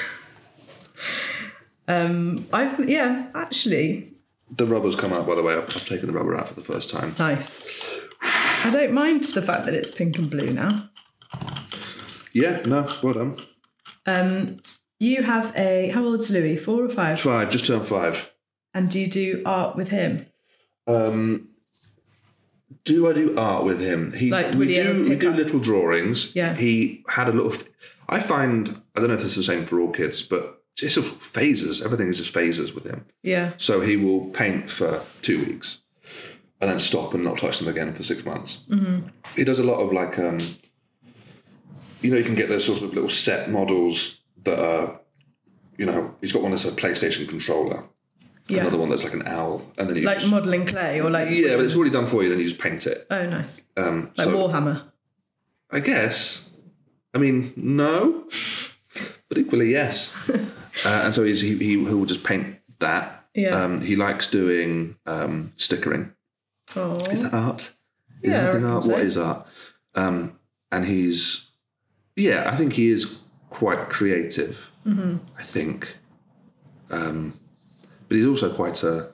Speaker 3: Um, I've yeah, actually,
Speaker 4: The rubber's come out, by the way. I've, I've taken the rubber out for the first time.
Speaker 3: nice. I don't mind the fact that it's pink and blue now.
Speaker 4: Yeah, no, well done.
Speaker 3: Um, you have a how old's Louis? Four or five?
Speaker 4: Five, just turned five.
Speaker 3: And do you do art with him?
Speaker 4: Um, do I do art with him? He,
Speaker 3: Like,
Speaker 4: we
Speaker 3: would he ever
Speaker 4: do. We
Speaker 3: pick
Speaker 4: do
Speaker 3: up-
Speaker 4: little drawings.
Speaker 3: Yeah.
Speaker 4: He had a little. f- I find I don't know if this is the same for all kids, but it's sort of phases. Everything is just phases with him.
Speaker 3: Yeah.
Speaker 4: So he will paint for two weeks, and then stop and not touch them again for six months. Mm-hmm. He does a lot of like, um, you know, you can get those sorts of little set models that are, you know, he's got one that's a PlayStation controller. Yeah. Another one that's like an owl. And then you
Speaker 3: Like
Speaker 4: just,
Speaker 3: modelling clay or like...
Speaker 4: Yeah, but it's already done for you, then you just paint it.
Speaker 3: Oh, nice.
Speaker 4: Um,
Speaker 3: like
Speaker 4: so,
Speaker 3: Warhammer.
Speaker 4: I guess. I mean, no. But equally, yes. uh, and so he's, he, he will just paint that.
Speaker 3: Yeah.
Speaker 4: Um, he likes doing um, stickering.
Speaker 3: Oh.
Speaker 4: Is that art? Is
Speaker 3: Yeah,
Speaker 4: anything
Speaker 3: I
Speaker 4: art?
Speaker 3: so.
Speaker 4: What is art? Um, and he's, yeah, I think he is quite creative.
Speaker 3: Mm-hmm.
Speaker 4: I think. Um, but he's also quite a,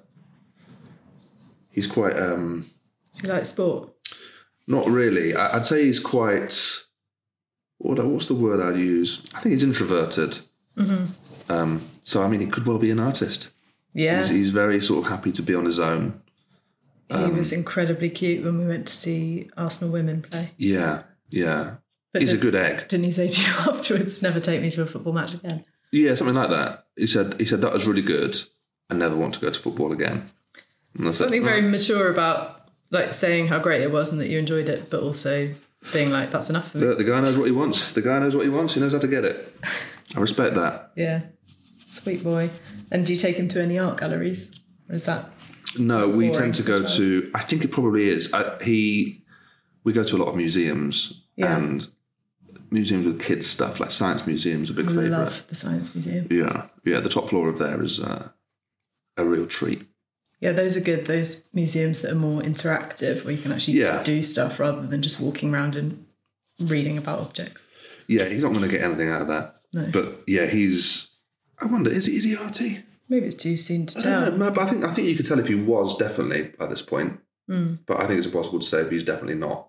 Speaker 4: he's quite... Um,
Speaker 3: Does he like sport?
Speaker 4: Not really. I, I'd say he's quite... What, what's the word I'd use? I think he's introverted.
Speaker 3: Mm-hmm.
Speaker 4: Um, so, I mean, he could well be an artist.
Speaker 3: Yes.
Speaker 4: He's, he's very sort of happy to be on his own.
Speaker 3: He
Speaker 4: Um,
Speaker 3: was incredibly cute when we went to see Arsenal women play.
Speaker 4: Yeah, yeah.
Speaker 3: But
Speaker 4: he's
Speaker 3: did,
Speaker 4: a good egg.
Speaker 3: Didn't he say to you afterwards, never take me to a football match again?
Speaker 4: Yeah, something like that. He said, he said that was really good. I never want to go to football again. And I said,
Speaker 3: Something very
Speaker 4: "Oh."
Speaker 3: mature about like saying how great it was and that you enjoyed it, but also being like, that's enough for me.
Speaker 4: The, the guy knows what he wants. The guy knows what he wants. He knows how to get it. I respect that.
Speaker 3: Yeah. Sweet boy. And do you take him to any art galleries? Or is that...
Speaker 4: No, we
Speaker 3: boring
Speaker 4: tend to
Speaker 3: for a
Speaker 4: go
Speaker 3: child?
Speaker 4: to... I think it probably is. I, he, we go to a lot of museums.
Speaker 3: Yeah.
Speaker 4: And museums with kids' stuff, like science museums, a big
Speaker 3: I
Speaker 4: favourite.
Speaker 3: love the Science Museum.
Speaker 4: Yeah, yeah. The top floor of there is uh, a real treat.
Speaker 3: Yeah, those are good. Those museums that are more interactive, where you can actually
Speaker 4: Yeah.
Speaker 3: do stuff rather than just walking around and reading about objects.
Speaker 4: Yeah, he's not going to get anything out of that.
Speaker 3: No.
Speaker 4: But yeah, he's... I wonder, is he, is he arty?
Speaker 3: Maybe it's too soon to
Speaker 4: I
Speaker 3: tell.
Speaker 4: don't know, but I think, I think you could tell if he was, definitely, at this point.
Speaker 3: Mm.
Speaker 4: But I think it's impossible to say if he's definitely not.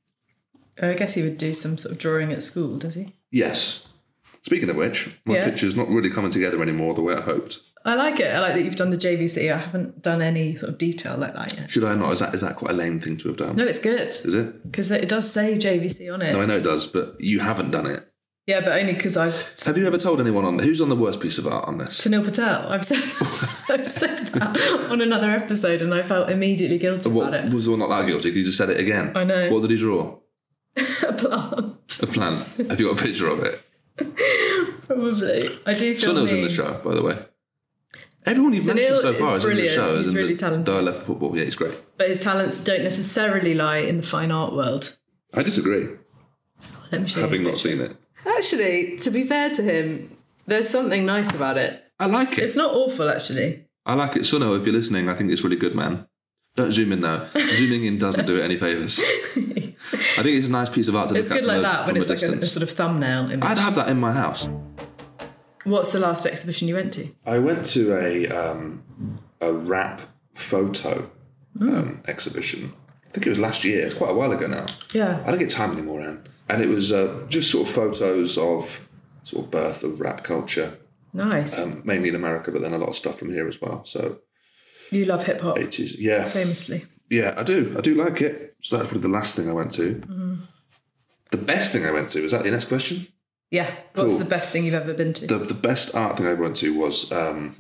Speaker 3: I guess he would do some sort of drawing at school, does he?
Speaker 4: Yes. Speaking of which, my
Speaker 3: Yeah.
Speaker 4: picture's not really coming together anymore the way I hoped.
Speaker 3: I like it. I like that you've done the J V C. I haven't done any sort of detail like that yet.
Speaker 4: Should I not? Is that is that quite a lame thing to have done?
Speaker 3: No, it's good.
Speaker 4: Is it?
Speaker 3: Because it does say J V C on it.
Speaker 4: No, I know it does, but you haven't done it.
Speaker 3: Yeah, but only because I've...
Speaker 4: Have you ever told anyone on... Who's on the worst piece of art on this?
Speaker 3: Sunil Patel. I've said I've said that on another episode and I felt immediately guilty
Speaker 4: What,
Speaker 3: about it.
Speaker 4: was not that guilty? Because you just said it again.
Speaker 3: I know.
Speaker 4: What did he draw?
Speaker 3: A plant.
Speaker 4: A plant. Have you got a picture of it?
Speaker 3: Probably. I do feel
Speaker 4: Sunil's in
Speaker 3: mean.
Speaker 4: the show, by the way. Everyone you've
Speaker 3: Sunil
Speaker 4: mentioned so
Speaker 3: is
Speaker 4: far is in the
Speaker 3: brilliant.
Speaker 4: show.
Speaker 3: He's
Speaker 4: isn't
Speaker 3: really
Speaker 4: it?
Speaker 3: talented.
Speaker 4: Though I left football. Yeah, he's great.
Speaker 3: But his talents don't necessarily lie in the fine art world.
Speaker 4: I disagree,
Speaker 3: Let me show
Speaker 4: having
Speaker 3: you.
Speaker 4: not seen it.
Speaker 3: Actually, to be fair to him, there's something nice about it.
Speaker 4: I like it.
Speaker 3: It's not awful, actually.
Speaker 4: I like it. Sunil, if you're listening, I think it's really good, man. Don't zoom in, though. Zooming in doesn't do it any favours. I think it's a nice piece of art to
Speaker 3: It's
Speaker 4: look at
Speaker 3: good like
Speaker 4: from a-
Speaker 3: that when
Speaker 4: from
Speaker 3: it's
Speaker 4: a
Speaker 3: like a, a
Speaker 4: distance.
Speaker 3: sort of thumbnail image.
Speaker 4: I'd have that in my house.
Speaker 3: What's the last exhibition you went to?
Speaker 4: I went to a um, a rap photo um, exhibition. I think it was last year. It's quite a while ago now.
Speaker 3: Yeah.
Speaker 4: I don't get time anymore, Anne. And it was uh, just sort of photos of sort of birth of rap culture,
Speaker 3: Nice.
Speaker 4: um, mainly in America, but then a lot of stuff from here as well. So
Speaker 3: You love hip hop,
Speaker 4: eighties, yeah,
Speaker 3: famously.
Speaker 4: yeah, I do, I do like it. So that's probably the last thing I went to.
Speaker 3: Mm-hmm.
Speaker 4: The best thing I went to, is that your next question?
Speaker 3: Yeah. What's
Speaker 4: Cool.
Speaker 3: the best thing you've ever been to?
Speaker 4: The the best art thing I ever went to was um,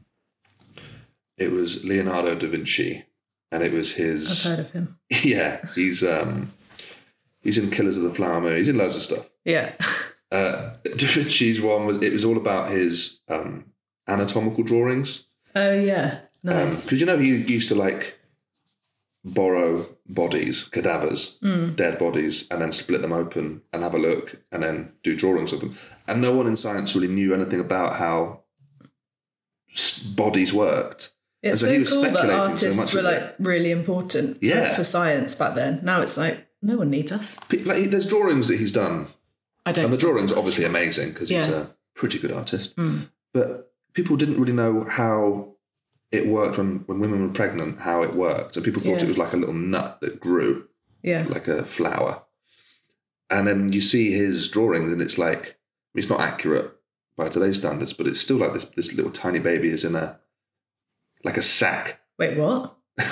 Speaker 4: it was Leonardo da Vinci, and it was his.
Speaker 3: I've heard of him.
Speaker 4: Yeah, he's um, he's in Killers of the Flower Moon. He's in loads of stuff.
Speaker 3: Yeah.
Speaker 4: Uh, Da Vinci's one was it was all about his um, anatomical drawings.
Speaker 3: Oh, yeah. Nice.
Speaker 4: Because you know he used to like borrow bodies, cadavers,
Speaker 3: Mm.
Speaker 4: dead bodies, and then split them open and have a look, and then do drawings of them. And no one in science really knew anything about how s- bodies worked.
Speaker 3: It's
Speaker 4: and so he was
Speaker 3: so cool that
Speaker 4: speculating so
Speaker 3: artists
Speaker 4: much
Speaker 3: were
Speaker 4: of
Speaker 3: like
Speaker 4: it.
Speaker 3: really important for,
Speaker 4: Yeah.
Speaker 3: for science back then. Now it's like, no one needs us.
Speaker 4: Pe- Like, he- there's drawings that he's done,
Speaker 3: I don't
Speaker 4: and the
Speaker 3: see
Speaker 4: drawings
Speaker 3: that
Speaker 4: are
Speaker 3: much.
Speaker 4: obviously amazing because he's
Speaker 3: Yeah.
Speaker 4: a pretty good artist.
Speaker 3: Mm.
Speaker 4: But people didn't really know how it worked when, when women were pregnant, how it worked. And people thought
Speaker 3: Yeah.
Speaker 4: it was like a little nut that grew,
Speaker 3: Yeah.
Speaker 4: like a flower. And then you see his drawings and it's like, I mean, it's not accurate by today's standards, but it's still like this, this little tiny baby is in a, like a sack.
Speaker 3: Wait, what?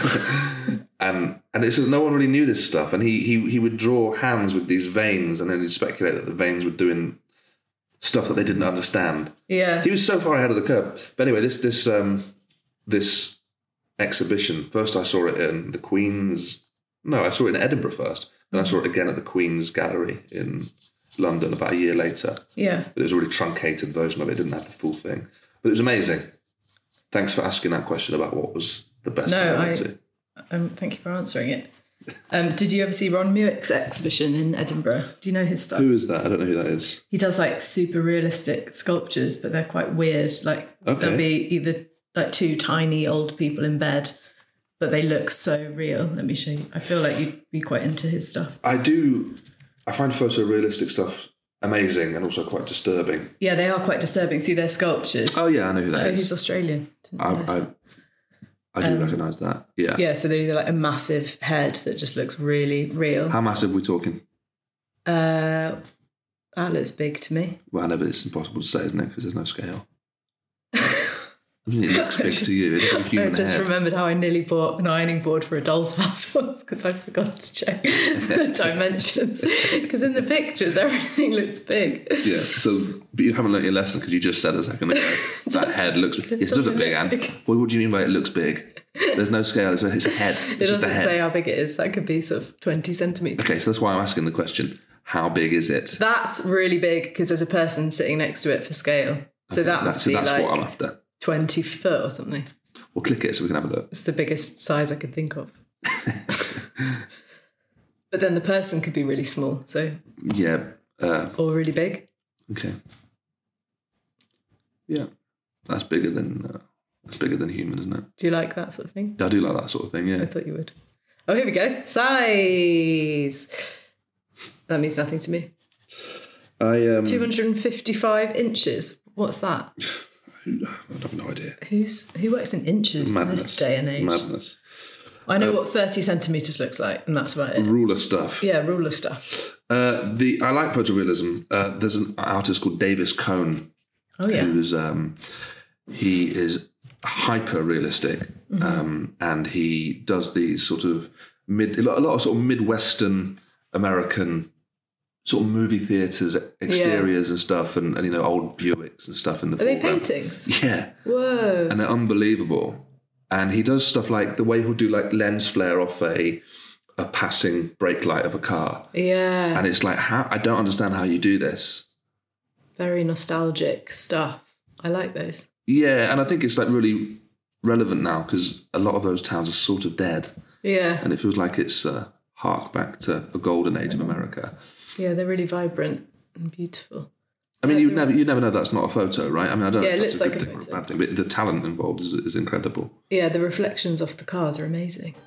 Speaker 4: and and it's no one really knew this stuff. And he, he, he would draw hands with these veins and then he'd speculate that the veins were doing stuff that they didn't understand.
Speaker 3: Yeah.
Speaker 4: He was so far ahead of the curve. But anyway, this this um this exhibition. First, I saw it in the Queen's. No, I saw it in Edinburgh first. Then I saw it again at the Queen's Gallery in London about a year later.
Speaker 3: Yeah.
Speaker 4: But it was a really truncated version of it. It didn't have the full thing. But it was amazing. Thanks for asking that question about what was the best
Speaker 3: No,
Speaker 4: I
Speaker 3: I,
Speaker 4: went to.
Speaker 3: Um, thank you for answering it. Um, did you ever see Ron Muick's exhibition in Edinburgh? Do you know his stuff?
Speaker 4: Who is that? I don't know who that is.
Speaker 3: He does like super realistic sculptures, but they're quite weird. Like
Speaker 4: Okay.
Speaker 3: there'll be either like two tiny old people in bed, but they look so real. Let me show you. I feel like you'd be quite into his stuff.
Speaker 4: I do... I find photorealistic stuff amazing and also quite disturbing.
Speaker 3: Yeah, they are quite disturbing. See their sculptures.
Speaker 4: Oh, yeah, I know who that
Speaker 3: Oh,
Speaker 4: is.
Speaker 3: he's Australian. Didn't
Speaker 4: I,
Speaker 3: realise
Speaker 4: I,
Speaker 3: that.
Speaker 4: I do
Speaker 3: Um,
Speaker 4: recognise that. Yeah.
Speaker 3: Yeah, so they're either like a massive head that just looks really real.
Speaker 4: How massive are we talking?
Speaker 3: Uh, that looks big to me.
Speaker 4: Well, I know, but it's impossible to say, isn't it? Because there's no scale. I mean, it looks
Speaker 3: I
Speaker 4: big
Speaker 3: just-
Speaker 4: to you. It's like a
Speaker 3: I
Speaker 4: human
Speaker 3: just
Speaker 4: head.
Speaker 3: remembered how I nearly bought an ironing board for a doll's house once because I forgot to check the dimensions. Because in the pictures, everything looks big.
Speaker 4: Yeah, so, but you haven't learnt your lesson because you just said a second ago that
Speaker 3: does-
Speaker 4: head looks... Yes, it does
Speaker 3: doesn't
Speaker 4: look big,
Speaker 3: look
Speaker 4: Anne.
Speaker 3: big.
Speaker 4: What, what do you mean by it looks big? There's no scale, it's a, it's a head. It's
Speaker 3: It
Speaker 4: just a
Speaker 3: doesn't
Speaker 4: head.
Speaker 3: say how big it is. That could be sort of twenty centimetres.
Speaker 4: Okay, so that's why I'm asking the question. How big is it?
Speaker 3: That's really big because there's a person sitting next to it for scale. So
Speaker 4: Okay,
Speaker 3: that must
Speaker 4: that's,
Speaker 3: be
Speaker 4: that's
Speaker 3: like
Speaker 4: what I'm after.
Speaker 3: twenty foot or something.
Speaker 4: We'll click it so we can have a look.
Speaker 3: It's the biggest size I could think of. But then the person could be really small, so
Speaker 4: Yeah. Uh,
Speaker 3: or really big.
Speaker 4: okay. Yeah. That's bigger than... Uh, that's bigger than human, isn't it?
Speaker 3: Do you like that sort of thing?
Speaker 4: Yeah, I do like that sort of thing,
Speaker 3: I
Speaker 4: yeah.
Speaker 3: thought you would. Oh, here we go. Size. That means nothing to me.
Speaker 4: I um,
Speaker 3: two hundred fifty-five inches. What's that?
Speaker 4: I have no idea.
Speaker 3: Who's who works in inches in
Speaker 4: Madness.
Speaker 3: this day and age?
Speaker 4: Madness.
Speaker 3: I know what thirty centimetres looks like, and that's about it.
Speaker 4: Ruler stuff.
Speaker 3: Yeah, ruler stuff.
Speaker 4: Uh, the I like photorealism. Uh, there's an artist called Davis Cohn.
Speaker 3: Oh yeah.
Speaker 4: Who's um, he is hyper realistic,
Speaker 3: Mm-hmm.
Speaker 4: um, and he does these sort of mid a lot, a lot of sort of Midwestern American sort of movie theatres exteriors and stuff, and, and you know old Buicks and stuff in the
Speaker 3: Are they
Speaker 4: foreground.
Speaker 3: paintings?
Speaker 4: Yeah,
Speaker 3: Whoa.
Speaker 4: and they're unbelievable. And he does stuff like the way he'll do like lens flare off a a passing brake light of a car,
Speaker 3: Yeah.
Speaker 4: and it's like how I don't understand how you do this.
Speaker 3: Very nostalgic stuff. I like those.
Speaker 4: Yeah, and I think it's like really relevant now because a lot of those towns are sort of dead,
Speaker 3: Yeah.
Speaker 4: and it feels like it's uh, hark back to a golden age of America.
Speaker 3: Yeah, they're really vibrant and beautiful.
Speaker 4: I mean,
Speaker 3: Yeah,
Speaker 4: you
Speaker 3: they're-
Speaker 4: never you never know that's not a photo, right? I mean, I don't
Speaker 3: Yeah,
Speaker 4: know
Speaker 3: it
Speaker 4: if that's
Speaker 3: looks
Speaker 4: a
Speaker 3: like
Speaker 4: good
Speaker 3: a
Speaker 4: thing or a
Speaker 3: photo.
Speaker 4: bad thing, but the talent involved is, is incredible.
Speaker 3: Yeah, the reflections off the cars are amazing.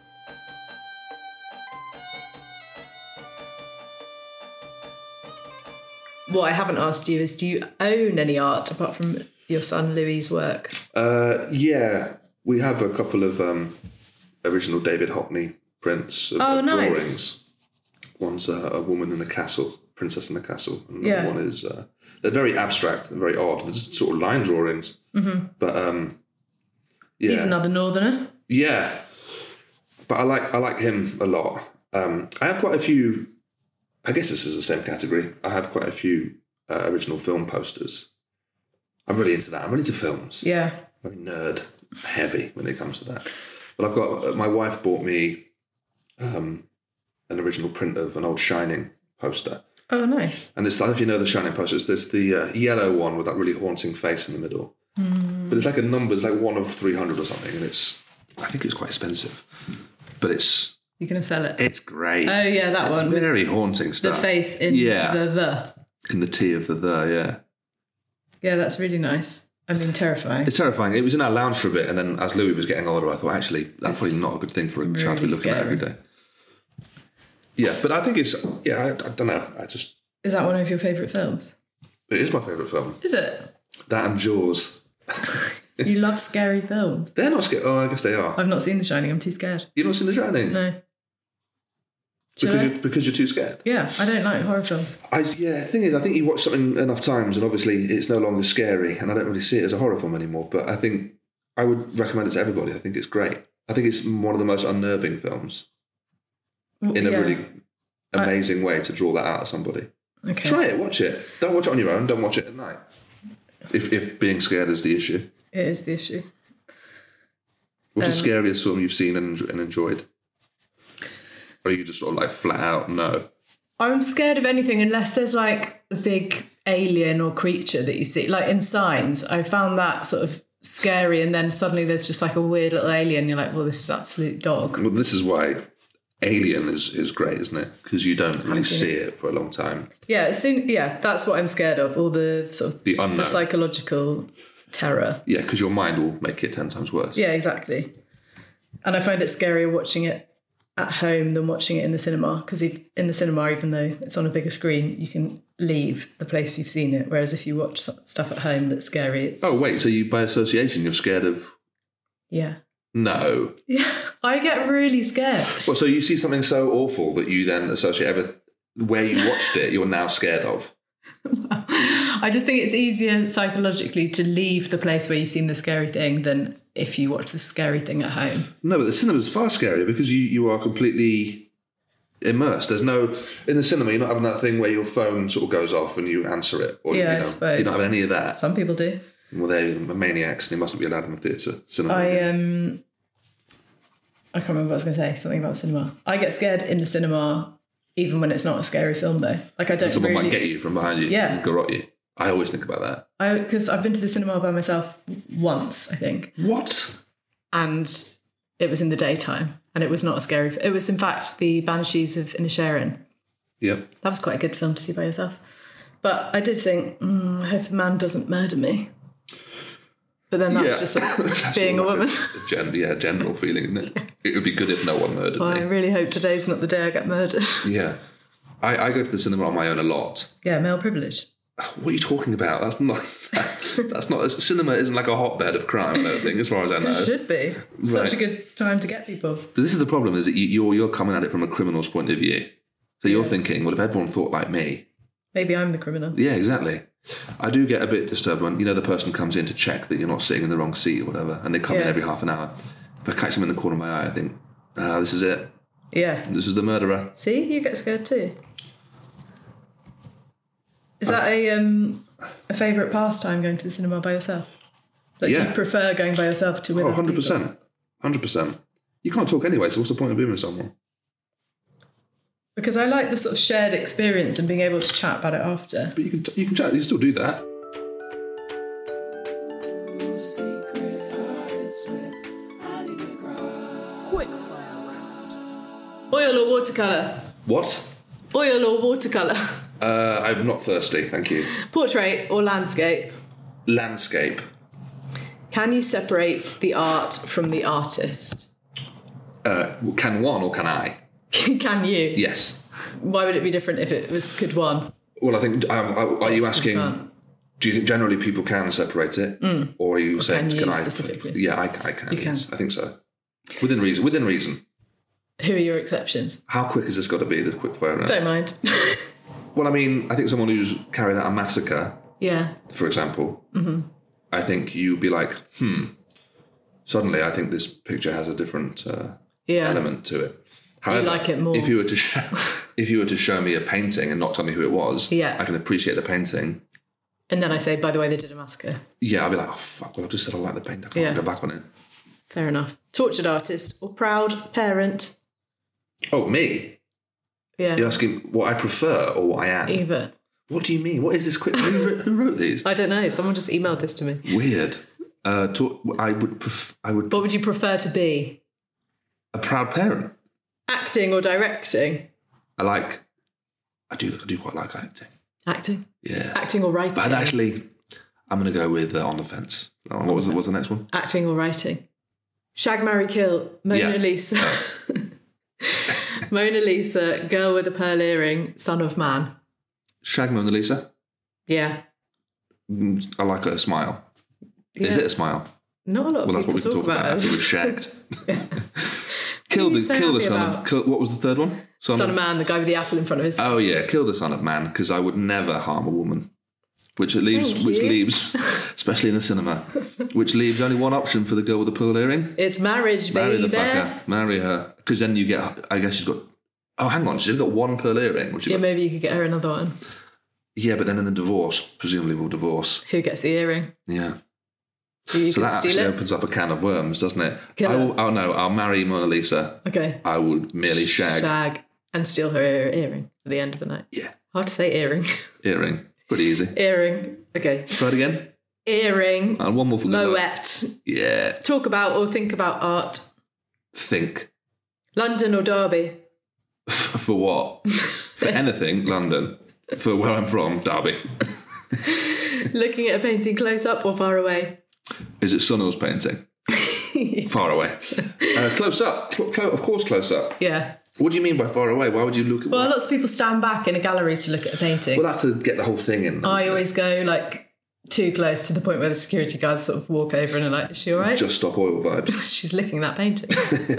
Speaker 3: What I haven't asked you is, do you own any art apart from your son Louis's work?
Speaker 4: Uh, yeah, we have a couple of um, original David Hockney prints of,
Speaker 3: Oh,
Speaker 4: of
Speaker 3: nice.
Speaker 4: drawings. One's uh, a woman in a castle, princess in a castle, and
Speaker 3: Yeah.
Speaker 4: another one is uh, they're very abstract and very odd. They're just sort of line drawings, mm-hmm. but um, yeah,
Speaker 3: He's another northerner.
Speaker 4: yeah. But I like I like him a lot. Um, I have quite a few. I guess this is the same category. I have quite a few uh, original film posters. I'm really into that. I'm really into films.
Speaker 3: Yeah.
Speaker 4: Very nerd heavy when it comes to that. But I've got my wife bought me um, an original print of an old Shining poster,
Speaker 3: Oh, nice.
Speaker 4: and it's like if you know the Shining posters, there's the uh, yellow one with that really haunting face in the middle.
Speaker 3: Mm.
Speaker 4: But it's like a number, it's like one of three hundred or something, and it's I think it's quite expensive, but it's
Speaker 3: You're going to sell it?
Speaker 4: it's great.
Speaker 3: Oh, yeah, that one. With
Speaker 4: Very haunting
Speaker 3: the
Speaker 4: stuff.
Speaker 3: face in
Speaker 4: Yeah.
Speaker 3: the the.
Speaker 4: in the T of the the yeah.
Speaker 3: Yeah, that's really nice. I mean, terrifying.
Speaker 4: It's terrifying. It was in our lounge for a bit, and then as Louis was getting older, I thought, actually, that's
Speaker 3: It's
Speaker 4: probably not a good thing for a child to be
Speaker 3: really
Speaker 4: looking at every
Speaker 3: scary.
Speaker 4: day. Yeah, but I think it's, yeah, I, I don't know. I just,
Speaker 3: Is that one of your favourite films?
Speaker 4: it is my favourite film.
Speaker 3: Is it?
Speaker 4: That and Jaws.
Speaker 3: You love scary films.
Speaker 4: They're not scared. Oh, I guess they are.
Speaker 3: I've not seen The Shining. I'm too scared.
Speaker 4: You've not seen The Shining?
Speaker 3: No. Should
Speaker 4: Because
Speaker 3: I?
Speaker 4: you're, because you're too scared.
Speaker 3: Yeah, I don't like horror films.
Speaker 4: I, yeah, the thing is, I think you watch something enough times, and obviously it's no longer scary, and I don't really see it as a horror film anymore, but I think I would recommend it to everybody. I think it's great. I think it's one of the most unnerving films in a
Speaker 3: Yeah.
Speaker 4: really amazing way to draw that out of somebody.
Speaker 3: Okay.
Speaker 4: Try it, watch it. Don't watch it on your own, don't watch it at night. If if being scared is the issue.
Speaker 3: It is the issue.
Speaker 4: What's
Speaker 3: Um,
Speaker 4: the scariest film you've seen and, and enjoyed? Or you just sort of like flat out no?
Speaker 3: I'm scared of anything unless there's like a big alien or creature that you see. Like in Signs, I found that sort of scary, and then suddenly there's just like a weird little alien. You're like, well, this is absolute dog.
Speaker 4: Well, this is why Alien is, is great, isn't it? Because you don't really see it. it for a long time.
Speaker 3: Yeah, as soon, yeah, that's what I'm scared of. All the sort of
Speaker 4: the, unknown.
Speaker 3: the psychological terror.
Speaker 4: Yeah, because your mind will make it ten times worse.
Speaker 3: Yeah, exactly. And I find it scarier watching it at home than watching it in the cinema, because in the cinema, even though it's on a bigger screen, you can leave the place you've seen it, whereas if you watch stuff at home that's scary, it's...
Speaker 4: Oh wait, so you by association you're scared of...
Speaker 3: Yeah.
Speaker 4: No.
Speaker 3: Yeah, I get really scared.
Speaker 4: Well, so you see something so awful that you then associate ever where you watched it you're now scared of.
Speaker 3: I just think it's easier psychologically to leave the place where you've seen the scary thing than if you watch the scary thing at home.
Speaker 4: No, but the cinema is far scarier because you, you are completely immersed. There's no... In the cinema, you're not having that thing where your phone sort of goes off and you answer it. Or,
Speaker 3: yeah,
Speaker 4: you know,
Speaker 3: I suppose.
Speaker 4: You're not having any of that.
Speaker 3: Some people do.
Speaker 4: Well, they're maniacs and they mustn't be allowed in the theatre. Cinema.
Speaker 3: I, um... I can't remember what I was going to say. Something about the cinema. I get scared in the cinema even when it's not a scary film, though. Like, I don't
Speaker 4: Someone
Speaker 3: really...
Speaker 4: might get you from behind you
Speaker 3: yeah.
Speaker 4: and garrote you. I always think about that.
Speaker 3: I Because I've been to the cinema by myself once, I think.
Speaker 4: What?
Speaker 3: And it was in the daytime, and it was not a scary... It was, in fact, the Banshees of Inisherin.
Speaker 4: Yep.
Speaker 3: That was quite a good film to see by yourself. But I did think, mm, I hope a man doesn't murder me. But then that's yeah. just like being a woman.
Speaker 4: A gen- yeah, general feeling, isn't it? Yeah. It would be good if no one murdered
Speaker 3: well,
Speaker 4: me.
Speaker 3: I really hope today's not the day I get murdered.
Speaker 4: Yeah. I, I go to the cinema on my own a lot.
Speaker 3: Yeah, male privilege.
Speaker 4: What are you talking about? That's not... That's not... Cinema isn't like a hotbed of crime, I don't think, as far as I know.
Speaker 3: It should be. It's
Speaker 4: right.
Speaker 3: Such a good time to get people.
Speaker 4: This is the problem, is that you, you're, you're coming at it from a criminal's point of view. So you're yeah. thinking, well, if everyone thought like me... Maybe
Speaker 3: I'm the criminal.
Speaker 4: Yeah, exactly. I do get a bit disturbed when, you know, the person comes in to check that you're not sitting in the wrong seat or whatever, and they come yeah. in every half an hour. If I catch them in the corner of my eye, I think, ah, this is it.
Speaker 3: Yeah.
Speaker 4: This is the murderer.
Speaker 3: See? You get scared too. Is that a um a favourite pastime, going to the cinema by yourself? Like, yeah. do you prefer going by yourself to with
Speaker 4: Oh, one hundred percent. one hundred percent. You can't talk anyway, so what's the point of being with someone?
Speaker 3: Because I like the sort of shared experience and being able to chat about it after.
Speaker 4: But you can you can chat, you can still do that.
Speaker 3: Quick fire round. Oil or watercolour?
Speaker 4: What?
Speaker 3: Oil or watercolour?
Speaker 4: Uh, I'm not thirsty, thank you.
Speaker 3: Portrait or landscape?
Speaker 4: Landscape.
Speaker 3: Can you separate the art from the artist?
Speaker 4: Uh, can one or can I?
Speaker 3: Can you?
Speaker 4: Yes.
Speaker 3: Why would it be different if it was could one?
Speaker 4: Well, I think, um, are, are you asking, do you think generally people can separate it?
Speaker 3: Mm.
Speaker 4: Or are you
Speaker 3: or
Speaker 4: saying,
Speaker 3: can, you
Speaker 4: can I?
Speaker 3: specifically?
Speaker 4: Yeah, I, I can.
Speaker 3: You
Speaker 4: yes.
Speaker 3: can.
Speaker 4: I think so. Within reason. Within reason.
Speaker 3: Who are your exceptions?
Speaker 4: How quick has this got to be, this quick fire round?
Speaker 3: Don't mind.
Speaker 4: Well, I mean, I think someone who's carried out a massacre,
Speaker 3: yeah,
Speaker 4: for example,
Speaker 3: mm-hmm.
Speaker 4: I think you'd be like, hmm, suddenly I think this picture has a different uh,
Speaker 3: yeah.
Speaker 4: element to it. However,
Speaker 3: you like it more.
Speaker 4: If you were to show, if you were to show me a painting and not tell me who it was,
Speaker 3: yeah.
Speaker 4: I can appreciate the painting.
Speaker 3: And then I say, by the way, they did a massacre.
Speaker 4: Yeah, I'll be like, oh fuck, well I've just said I like the painting. I can't yeah. go back on it.
Speaker 3: Fair enough. Tortured artist or proud parent?
Speaker 4: Oh, me?
Speaker 3: Yeah.
Speaker 4: You're asking what I prefer or what I am?
Speaker 3: Either.
Speaker 4: What do you mean? What is this quick? Who, wrote, who wrote these?
Speaker 3: I don't know. Someone just emailed this to me.
Speaker 4: Weird. Uh, to, I would. Pref- I would.
Speaker 3: What would you prefer to be?
Speaker 4: A proud parent.
Speaker 3: Acting or directing?
Speaker 4: I like. I do. I do quite like acting.
Speaker 3: Acting.
Speaker 4: Yeah.
Speaker 3: Acting or writing?
Speaker 4: But actually, I'm going to go with uh, on the fence. Oh, what was the, what was the next one?
Speaker 3: Acting or writing? Shag, marry, kill. Mona
Speaker 4: yeah.
Speaker 3: Lisa. Oh. Mona Lisa, girl with a pearl earring, son of man.
Speaker 4: Shag Mona Lisa?
Speaker 3: Yeah.
Speaker 4: I like her smile. Yeah. Is it a smile?
Speaker 3: Not a lot of
Speaker 4: well,
Speaker 3: people
Speaker 4: that's what we
Speaker 3: talk
Speaker 4: can talk about.
Speaker 3: about.
Speaker 4: After we've shagged. Kill the, so kill the son about? of... Kill, what was the third one?
Speaker 3: Son, son of, of man, the guy with the apple in front of his...
Speaker 4: Oh, yeah, kill the son of man, because I would never harm a woman. Which it leaves,
Speaker 3: Thank
Speaker 4: which
Speaker 3: you.
Speaker 4: leaves, especially in a cinema, which leaves only one option for the girl with the pearl earring.
Speaker 3: It's marriage,
Speaker 4: Marry
Speaker 3: baby.
Speaker 4: the fucker. Marry her. Because then you get, I guess she's got, oh, hang on, she's got one pearl earring.
Speaker 3: Yeah,
Speaker 4: got,
Speaker 3: maybe you could get her another one.
Speaker 4: Yeah, but then in the divorce, presumably we'll divorce.
Speaker 3: Who gets the earring?
Speaker 4: Yeah.
Speaker 3: You
Speaker 4: so that
Speaker 3: steal
Speaker 4: actually
Speaker 3: it?
Speaker 4: opens up a can of worms, doesn't it?
Speaker 3: Kill
Speaker 4: I will, oh no, I'll marry Mona Lisa.
Speaker 3: Okay.
Speaker 4: I would merely shag.
Speaker 3: Shag. And steal her ear- earring at the end of the night.
Speaker 4: Yeah.
Speaker 3: Hard to say earring.
Speaker 4: Earring. Pretty easy.
Speaker 3: Earring. Okay.
Speaker 4: Try it again.
Speaker 3: Earring.
Speaker 4: And one more for the
Speaker 3: Moet.
Speaker 4: Yeah.
Speaker 3: Talk about or think about art.
Speaker 4: Think.
Speaker 3: London or Derby?
Speaker 4: For what? For anything, London. For where I'm from, Derby.
Speaker 3: Looking at a painting close up or far away?
Speaker 4: Is it Sunil's painting? Far away. Uh, close up. Cl- cl- of course, close up.
Speaker 3: Yeah.
Speaker 4: What do you mean by far away? Why would you look at
Speaker 3: Well,
Speaker 4: what?
Speaker 3: lots of people stand back in a gallery to look at a painting.
Speaker 4: Well, that's to get the whole thing in.
Speaker 3: I always go like too close to the point where the security guards sort of walk over and are like, is she all right?
Speaker 4: Just Stop Oil vibes.
Speaker 3: She's licking that painting.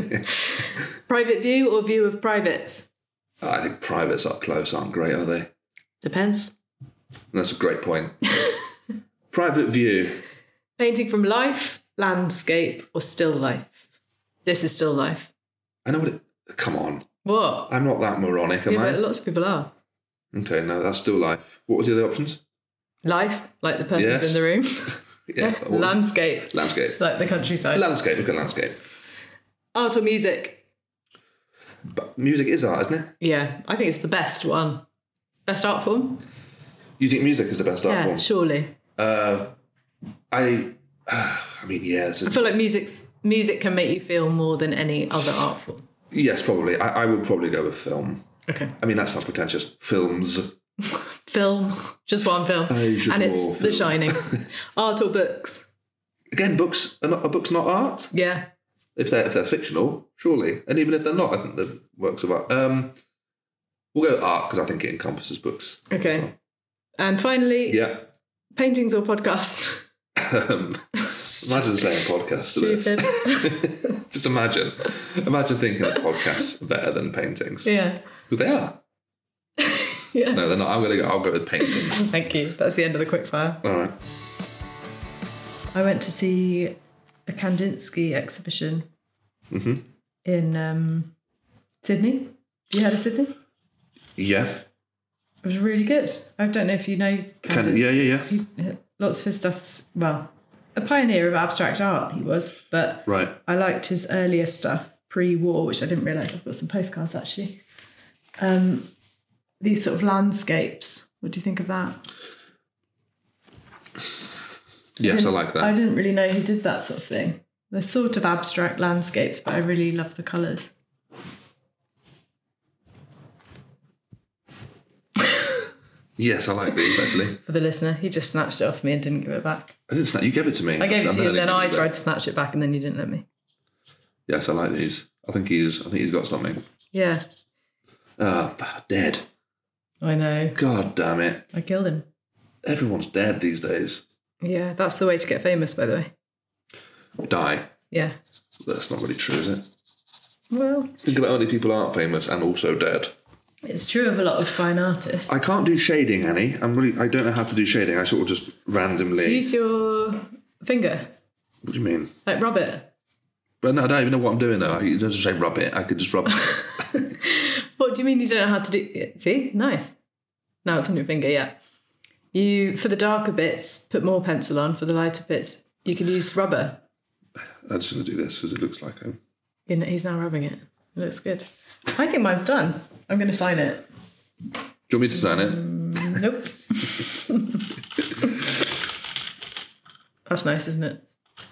Speaker 3: Private view or view of privates?
Speaker 4: I think privates up close aren't great, are they?
Speaker 3: Depends.
Speaker 4: That's a great point. Private view.
Speaker 3: Painting from life, landscape, or still life? This is still life.
Speaker 4: I know what it... Come on.
Speaker 3: What?
Speaker 4: I'm not that moronic, am
Speaker 3: Yeah,
Speaker 4: I?
Speaker 3: but lots of people are.
Speaker 4: Okay, no, that's still life. What were the other options?
Speaker 3: Life, like the person's
Speaker 4: Yes.
Speaker 3: in the room.
Speaker 4: Yeah. what was-
Speaker 3: Landscape,
Speaker 4: Landscape.
Speaker 3: like the countryside.
Speaker 4: Landscape, look at landscape.
Speaker 3: Art or music?
Speaker 4: But music is art, isn't it?
Speaker 3: Yeah, I think it's the best one. Best art form?
Speaker 4: You think music is the best art
Speaker 3: Yeah,
Speaker 4: form?
Speaker 3: surely.
Speaker 4: Uh, I, uh, I mean, yeah. It's a,
Speaker 3: I feel like music's, music can make you feel more than any other art form.
Speaker 4: yes, probably. I, I would probably go with film.
Speaker 3: Okay.
Speaker 4: I mean, that sounds pretentious. Films.
Speaker 3: Film, just one film.
Speaker 4: I should
Speaker 3: And it's
Speaker 4: more
Speaker 3: The
Speaker 4: film.
Speaker 3: Shining. Art or books?
Speaker 4: Again, books are not, a book's not art.
Speaker 3: Yeah.
Speaker 4: If they're if they're fictional, surely, and even if they're not, I think they're works of art. Um, we'll go art because I think it encompasses books.
Speaker 3: Okay. And finally,
Speaker 4: Yeah.
Speaker 3: paintings or podcasts?
Speaker 4: Um, imagine saying podcast to this.
Speaker 3: Stupid.
Speaker 4: Just imagine, imagine thinking that podcasts are better than paintings
Speaker 3: Yeah.
Speaker 4: because they are.
Speaker 3: Yeah.
Speaker 4: No, they're not. I'm gonna go. I'll go with paintings.
Speaker 3: Thank you. That's the end of the quickfire.
Speaker 4: All right.
Speaker 3: I went to see a Kandinsky exhibition
Speaker 4: Mm-hmm.
Speaker 3: in um, Sydney. You heard of Sydney?
Speaker 4: Yeah.
Speaker 3: It was really good. I don't know if you know
Speaker 4: Kind
Speaker 3: Kandinsky.
Speaker 4: of, yeah, yeah, yeah.
Speaker 3: He, lots of his stuff's, well, a pioneer of abstract art he was, but
Speaker 4: Right.
Speaker 3: I liked his earlier stuff pre-war, which I didn't realise. I've got some postcards actually. Um, these sort of landscapes. What do you think of that?
Speaker 4: Yes, I
Speaker 3: Didn't-
Speaker 4: like that.
Speaker 3: I didn't really know he did that sort of thing. They're sort of abstract landscapes, but I really love the colours.
Speaker 4: Yes, I like these actually.
Speaker 3: For the listener, he just snatched it off me and didn't give it back.
Speaker 4: I didn't snap. You gave it to me.
Speaker 3: I gave it
Speaker 4: I'm
Speaker 3: to you, and
Speaker 4: only
Speaker 3: then
Speaker 4: giving
Speaker 3: I
Speaker 4: it
Speaker 3: tried
Speaker 4: back.
Speaker 3: to snatch it back, and then you didn't let me.
Speaker 4: Yes, I like these. I think he's. I think he's got something.
Speaker 3: Yeah,
Speaker 4: Ah, dead.
Speaker 3: I know.
Speaker 4: God damn it!
Speaker 3: I killed him.
Speaker 4: Everyone's dead these days.
Speaker 3: Yeah, that's the way to get famous, by the way.
Speaker 4: Die.
Speaker 3: Yeah.
Speaker 4: That's not really true, is it?
Speaker 3: Well,
Speaker 4: Think about how many people aren't famous and also dead.
Speaker 3: it's true of a lot of fine artists.
Speaker 4: I can't do shading, Annie. I'm really. I don't know how to do shading. I sort of just randomly.
Speaker 3: Use your finger,
Speaker 4: What do you mean?
Speaker 3: like rub it.
Speaker 4: But no, I don't even know what I'm doing though. You don't just say rub it. I could just rub it.
Speaker 3: What do you mean you don't know how to do it? See? Nice. Now it's on your finger, yeah. You, for the darker bits, put more pencil on. For the lighter bits, you can use rubber.
Speaker 4: I'm just going to do this because it looks like I'm.
Speaker 3: You know, he's now rubbing it. It looks good. I think mine's done. I'm going to sign it.
Speaker 4: Do you want me to sign it?
Speaker 3: Nope. That's nice, isn't it?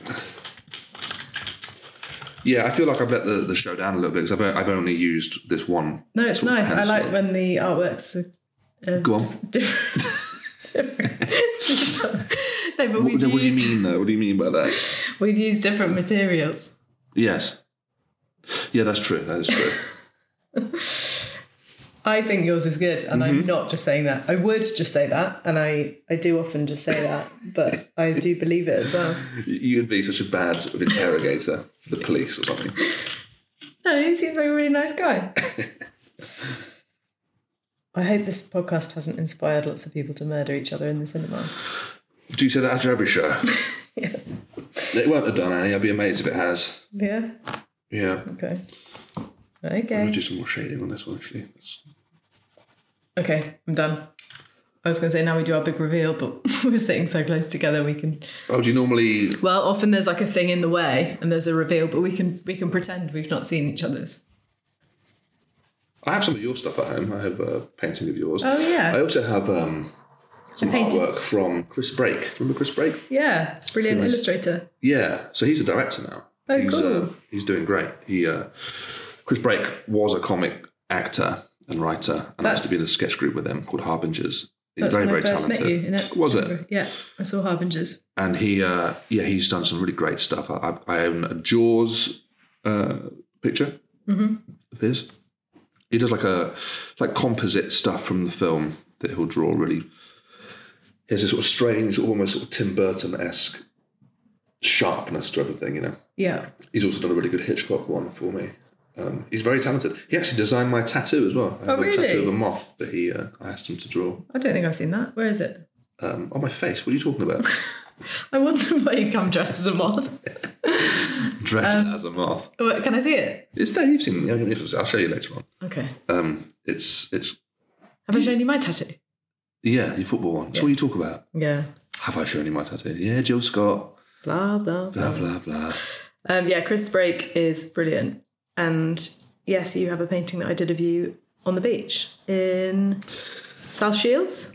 Speaker 4: Yeah, I feel like I've let the, the show down a little bit because I've, I've only used this one.
Speaker 3: No, it's
Speaker 4: sort of
Speaker 3: nice. I
Speaker 4: pencil.
Speaker 3: like when the artworks are uh,
Speaker 4: Go on.
Speaker 3: different. No, but
Speaker 4: What,
Speaker 3: we've,
Speaker 4: what do you
Speaker 3: used,
Speaker 4: mean though? What do you mean by that?
Speaker 3: we've used different materials.
Speaker 4: Yes. Yeah, that's true. That is true.
Speaker 3: I think yours is good, and
Speaker 4: Mm-hmm.
Speaker 3: I'm not just saying that. I would just say that, and I, I do often just say that, but I do believe it as well.
Speaker 4: You'd be such a bad sort of interrogator for the police or something.
Speaker 3: No, he seems like a really nice guy. I hope this podcast hasn't inspired lots of people to murder each other in the cinema.
Speaker 4: Do you say that after every show?
Speaker 3: Yeah.
Speaker 4: It won't have done, Annie. I'd be amazed if it has.
Speaker 3: Yeah?
Speaker 4: Yeah.
Speaker 3: Okay.
Speaker 4: I'm
Speaker 3: Okay.
Speaker 4: going to do some more shading on this one, actually. It's...
Speaker 3: Okay, I'm done. I was going to say now we do our big reveal, but we're sitting so close together we can...
Speaker 4: Oh, do you normally...
Speaker 3: Well, often there's like a thing in the way and there's a reveal, but we can we can pretend we've not seen each other's.
Speaker 4: I have some of your stuff at home. I have a painting of yours.
Speaker 3: Oh, yeah.
Speaker 4: I also have um, some artwork from Chris Brake. Remember Chris Brake?
Speaker 3: Yeah, brilliant
Speaker 4: Nice.
Speaker 3: illustrator.
Speaker 4: Yeah, so he's a director now.
Speaker 3: Oh,
Speaker 4: he's,
Speaker 3: cool.
Speaker 4: Uh, he's doing great. He, uh, Chris Brake was a comic actor and writer, and I used to be in a sketch group with him called Harbingers. He's
Speaker 3: That's
Speaker 4: very,
Speaker 3: when
Speaker 4: very
Speaker 3: I first
Speaker 4: talented.
Speaker 3: met you in it.
Speaker 4: Was it?
Speaker 3: Yeah, I saw Harbingers.
Speaker 4: And he, uh, yeah, he's done some really great stuff. I, I own a Jaws uh, picture
Speaker 3: Mm-hmm.
Speaker 4: of his. He does like a like composite stuff from the film that he'll draw. Really, he has this sort of strange, almost sort of Tim Burton-esque sharpness to everything. You know.
Speaker 3: Yeah.
Speaker 4: He's also done a really good Hitchcock one for me. Um, he's very talented. He actually designed my tattoo as well. I have
Speaker 3: Oh,
Speaker 4: a tattoo
Speaker 3: really?
Speaker 4: of a moth that he uh, I asked him to draw
Speaker 3: I don't think I've seen that. Where is it?
Speaker 4: um, on my face. What are you talking about?
Speaker 3: I wonder why you come dressed as a moth.
Speaker 4: Dressed
Speaker 3: Um,
Speaker 4: as a moth.
Speaker 3: Wait, can I see it?
Speaker 4: It's there. You've seen it. I'll show you later on.
Speaker 3: Okay.
Speaker 4: Um, it's it's
Speaker 3: Have I shown you my tattoo?
Speaker 4: yeah, your football one. That's
Speaker 3: Yeah.
Speaker 4: what you talk about.
Speaker 3: Yeah.
Speaker 4: Have I shown you my tattoo? Yeah, Jill Scott.
Speaker 3: Blah, blah,
Speaker 4: Blah
Speaker 3: blah.
Speaker 4: blah blah.
Speaker 3: Um, yeah, Chris Brake is brilliant. And yes, you have a painting that I did of you on the beach in South Shields.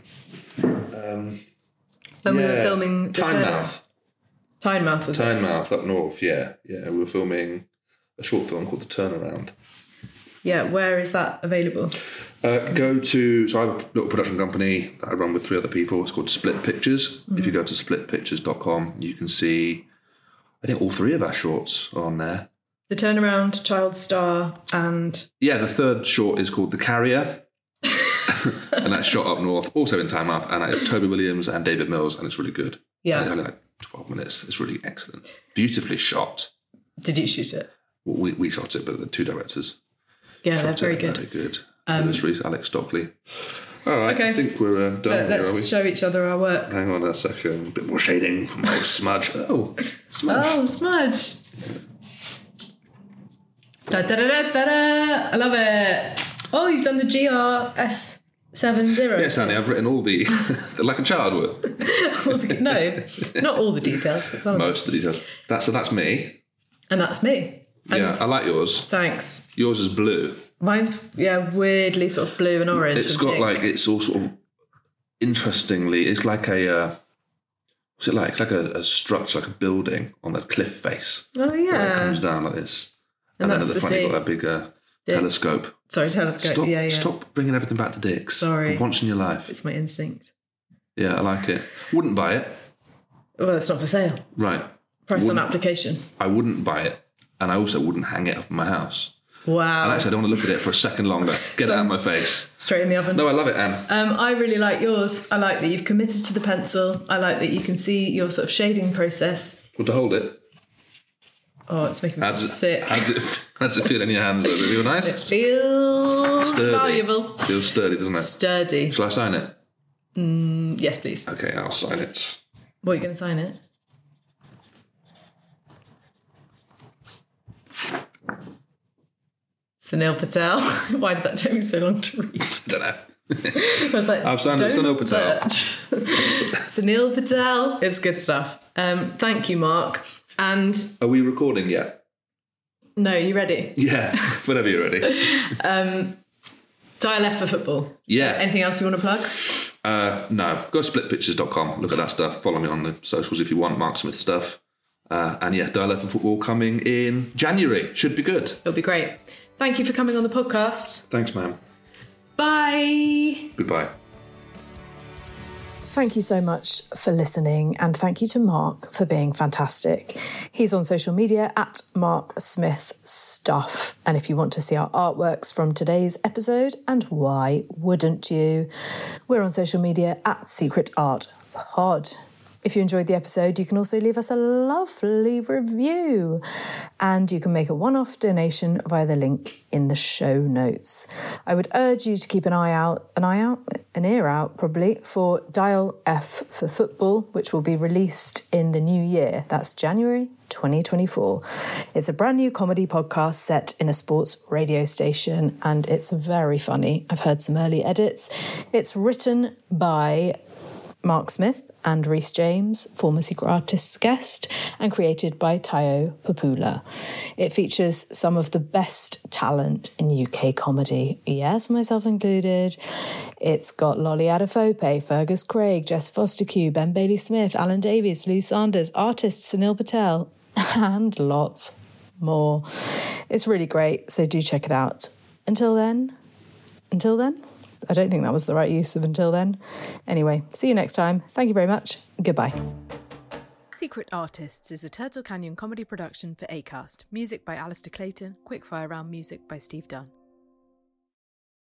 Speaker 4: Um,
Speaker 3: When we were
Speaker 4: yeah.
Speaker 3: filming the
Speaker 4: Tynemouth.
Speaker 3: Tynemouth was it?
Speaker 4: Tynemouth up north. Yeah, yeah. We were filming a short film called The Turnaround.
Speaker 3: Yeah, where is that available?
Speaker 4: Uh, go to, so I have a little production company that I run with three other people. It's called Split Pictures.
Speaker 3: Mm-hmm.
Speaker 4: If you go to split pictures dot com, you can see, I think all three of our shorts are on there.
Speaker 3: The Turnaround, Child Star, and
Speaker 4: Yeah, the third short is called The Carrier. And that's shot up north, also in Tynemouth. And it's Toby Williams and David Mills, and it's really good.
Speaker 3: Yeah.
Speaker 4: And it's only like twelve minutes. It's really excellent. Beautifully shot.
Speaker 3: did you shoot it?
Speaker 4: Well, we, we shot it, but the two directors
Speaker 3: Yeah,
Speaker 4: shot
Speaker 3: they're very
Speaker 4: it.
Speaker 3: good.
Speaker 4: Very good.
Speaker 3: Um,
Speaker 4: Illustrator Alex Stockley. All right,
Speaker 3: Okay.
Speaker 4: I think we're uh, done
Speaker 3: Let,
Speaker 4: here, are
Speaker 3: let's
Speaker 4: we?
Speaker 3: show each other our work.
Speaker 4: Hang on a second. A bit more shading from old Smudge. Oh, Smudge.
Speaker 3: Oh, smudge. Da, da, da, da, da, da. I love it. Oh, you've done the G R S seventy.
Speaker 4: Yes, Annie, I've written all the, like a child would.
Speaker 3: No, not all the details, but some.
Speaker 4: Most of the details. That's, so that's me.
Speaker 3: And that's me. And
Speaker 4: Yeah, I like yours.
Speaker 3: thanks.
Speaker 4: Yours is blue.
Speaker 3: Mine's, yeah, weirdly sort of blue and orange.
Speaker 4: It's
Speaker 3: and
Speaker 4: got
Speaker 3: pink.
Speaker 4: like, it's all sort of, interestingly, it's like a, uh, what's it like? It's like a, a structure, like a building on a cliff face.
Speaker 3: Oh,
Speaker 4: Where it
Speaker 3: yeah.
Speaker 4: comes down like this.
Speaker 3: And
Speaker 4: And, then
Speaker 3: that's
Speaker 4: at the
Speaker 3: the
Speaker 4: front you've got
Speaker 3: sea.
Speaker 4: that big uh,
Speaker 3: Dick.
Speaker 4: telescope.
Speaker 3: Sorry, telescope.
Speaker 4: Stop,
Speaker 3: yeah, yeah.
Speaker 4: stop bringing everything back to dicks.
Speaker 3: Sorry.
Speaker 4: For once in your life.
Speaker 3: It's my instinct.
Speaker 4: Yeah, I like it. Wouldn't buy it.
Speaker 3: Well, it's not for sale.
Speaker 4: Right.
Speaker 3: Price on
Speaker 4: Wouldn't-
Speaker 3: application.
Speaker 4: I wouldn't buy it. And I also wouldn't hang it up in my house.
Speaker 3: Wow.
Speaker 4: And actually, I don't want to look at it for a second longer. Get it out of my face.
Speaker 3: Straight in the oven.
Speaker 4: No, I love it, Anne.
Speaker 3: Um, I really like yours. I like that you've committed to the pencil. I like that you can see your sort of shading process.
Speaker 4: Well, to hold it,
Speaker 3: Oh, it's making me
Speaker 4: how
Speaker 3: feel
Speaker 4: does
Speaker 3: sick.
Speaker 4: it, how does it, how does it feel in your hands? Does it feel
Speaker 3: It
Speaker 4: nice?
Speaker 3: feels
Speaker 4: Sturdy.
Speaker 3: valuable.
Speaker 4: Feels sturdy, doesn't it?
Speaker 3: Sturdy.
Speaker 4: Shall I sign it?
Speaker 3: Yes, please.
Speaker 4: Okay, I'll sign it.
Speaker 3: What, are you going to sign it? Sunil Patel. Why did that take me so long to read?
Speaker 4: I don't know.
Speaker 3: I was like,
Speaker 4: I've signed it,
Speaker 3: "Don't
Speaker 4: Sunil Patel."
Speaker 3: touch." Sunil Patel. It's good stuff. Um, thank you, Mark. And
Speaker 4: Are we recording yet?
Speaker 3: no, you ready?
Speaker 4: Yeah, whenever you're ready.
Speaker 3: Dial F for football.
Speaker 4: Yeah.
Speaker 3: Anything else you want to plug?
Speaker 4: Uh, no, go to split pictures dot com. Look at that stuff. Follow me on the socials if you want Mark Smith stuff. Uh, and yeah, Dial F for Football coming in January. Should be good.
Speaker 3: It'll be great. Thank you for coming on the podcast.
Speaker 4: Thanks, man.
Speaker 3: Bye.
Speaker 4: Goodbye.
Speaker 9: Thank you so much for listening, and thank you to Mark for being fantastic. He's on social media at Mark Smith Stuff. And if you want to see our artworks from today's episode, and why wouldn't you? We're on social media at Secret Art Pod. If you enjoyed the episode, you can also leave us a lovely review. And you can make a one-off donation via the link in the show notes. I would urge you to keep an eye out, an eye out, an ear out probably, for Dial F for Football, which will be released in the new year. That's January twenty twenty-four. It's a brand new comedy podcast set in a sports radio station, and it's very funny. I've heard some early edits. It's written by Mark Smith and Rhys James, former Secret Artists guest, and created by Tayo Papula. It features some of the best talent in U K comedy, yes, myself included. It's got Lolly Adefope, Fergus Craig, Jess Fostekew, Ben Bailey-Smith, Alan Davies, Lou Sanders, artist Sunil Patel, and lots more. It's really great, so do check it out. Until then, until then, I don't think that was the right use of until then. Anyway, see you next time. Thank you very much. Goodbye. Secret Artists is a Turtle Canyon comedy production for Acast. Music by Alistair Clayton. Quickfire Round music by Steve Dunn.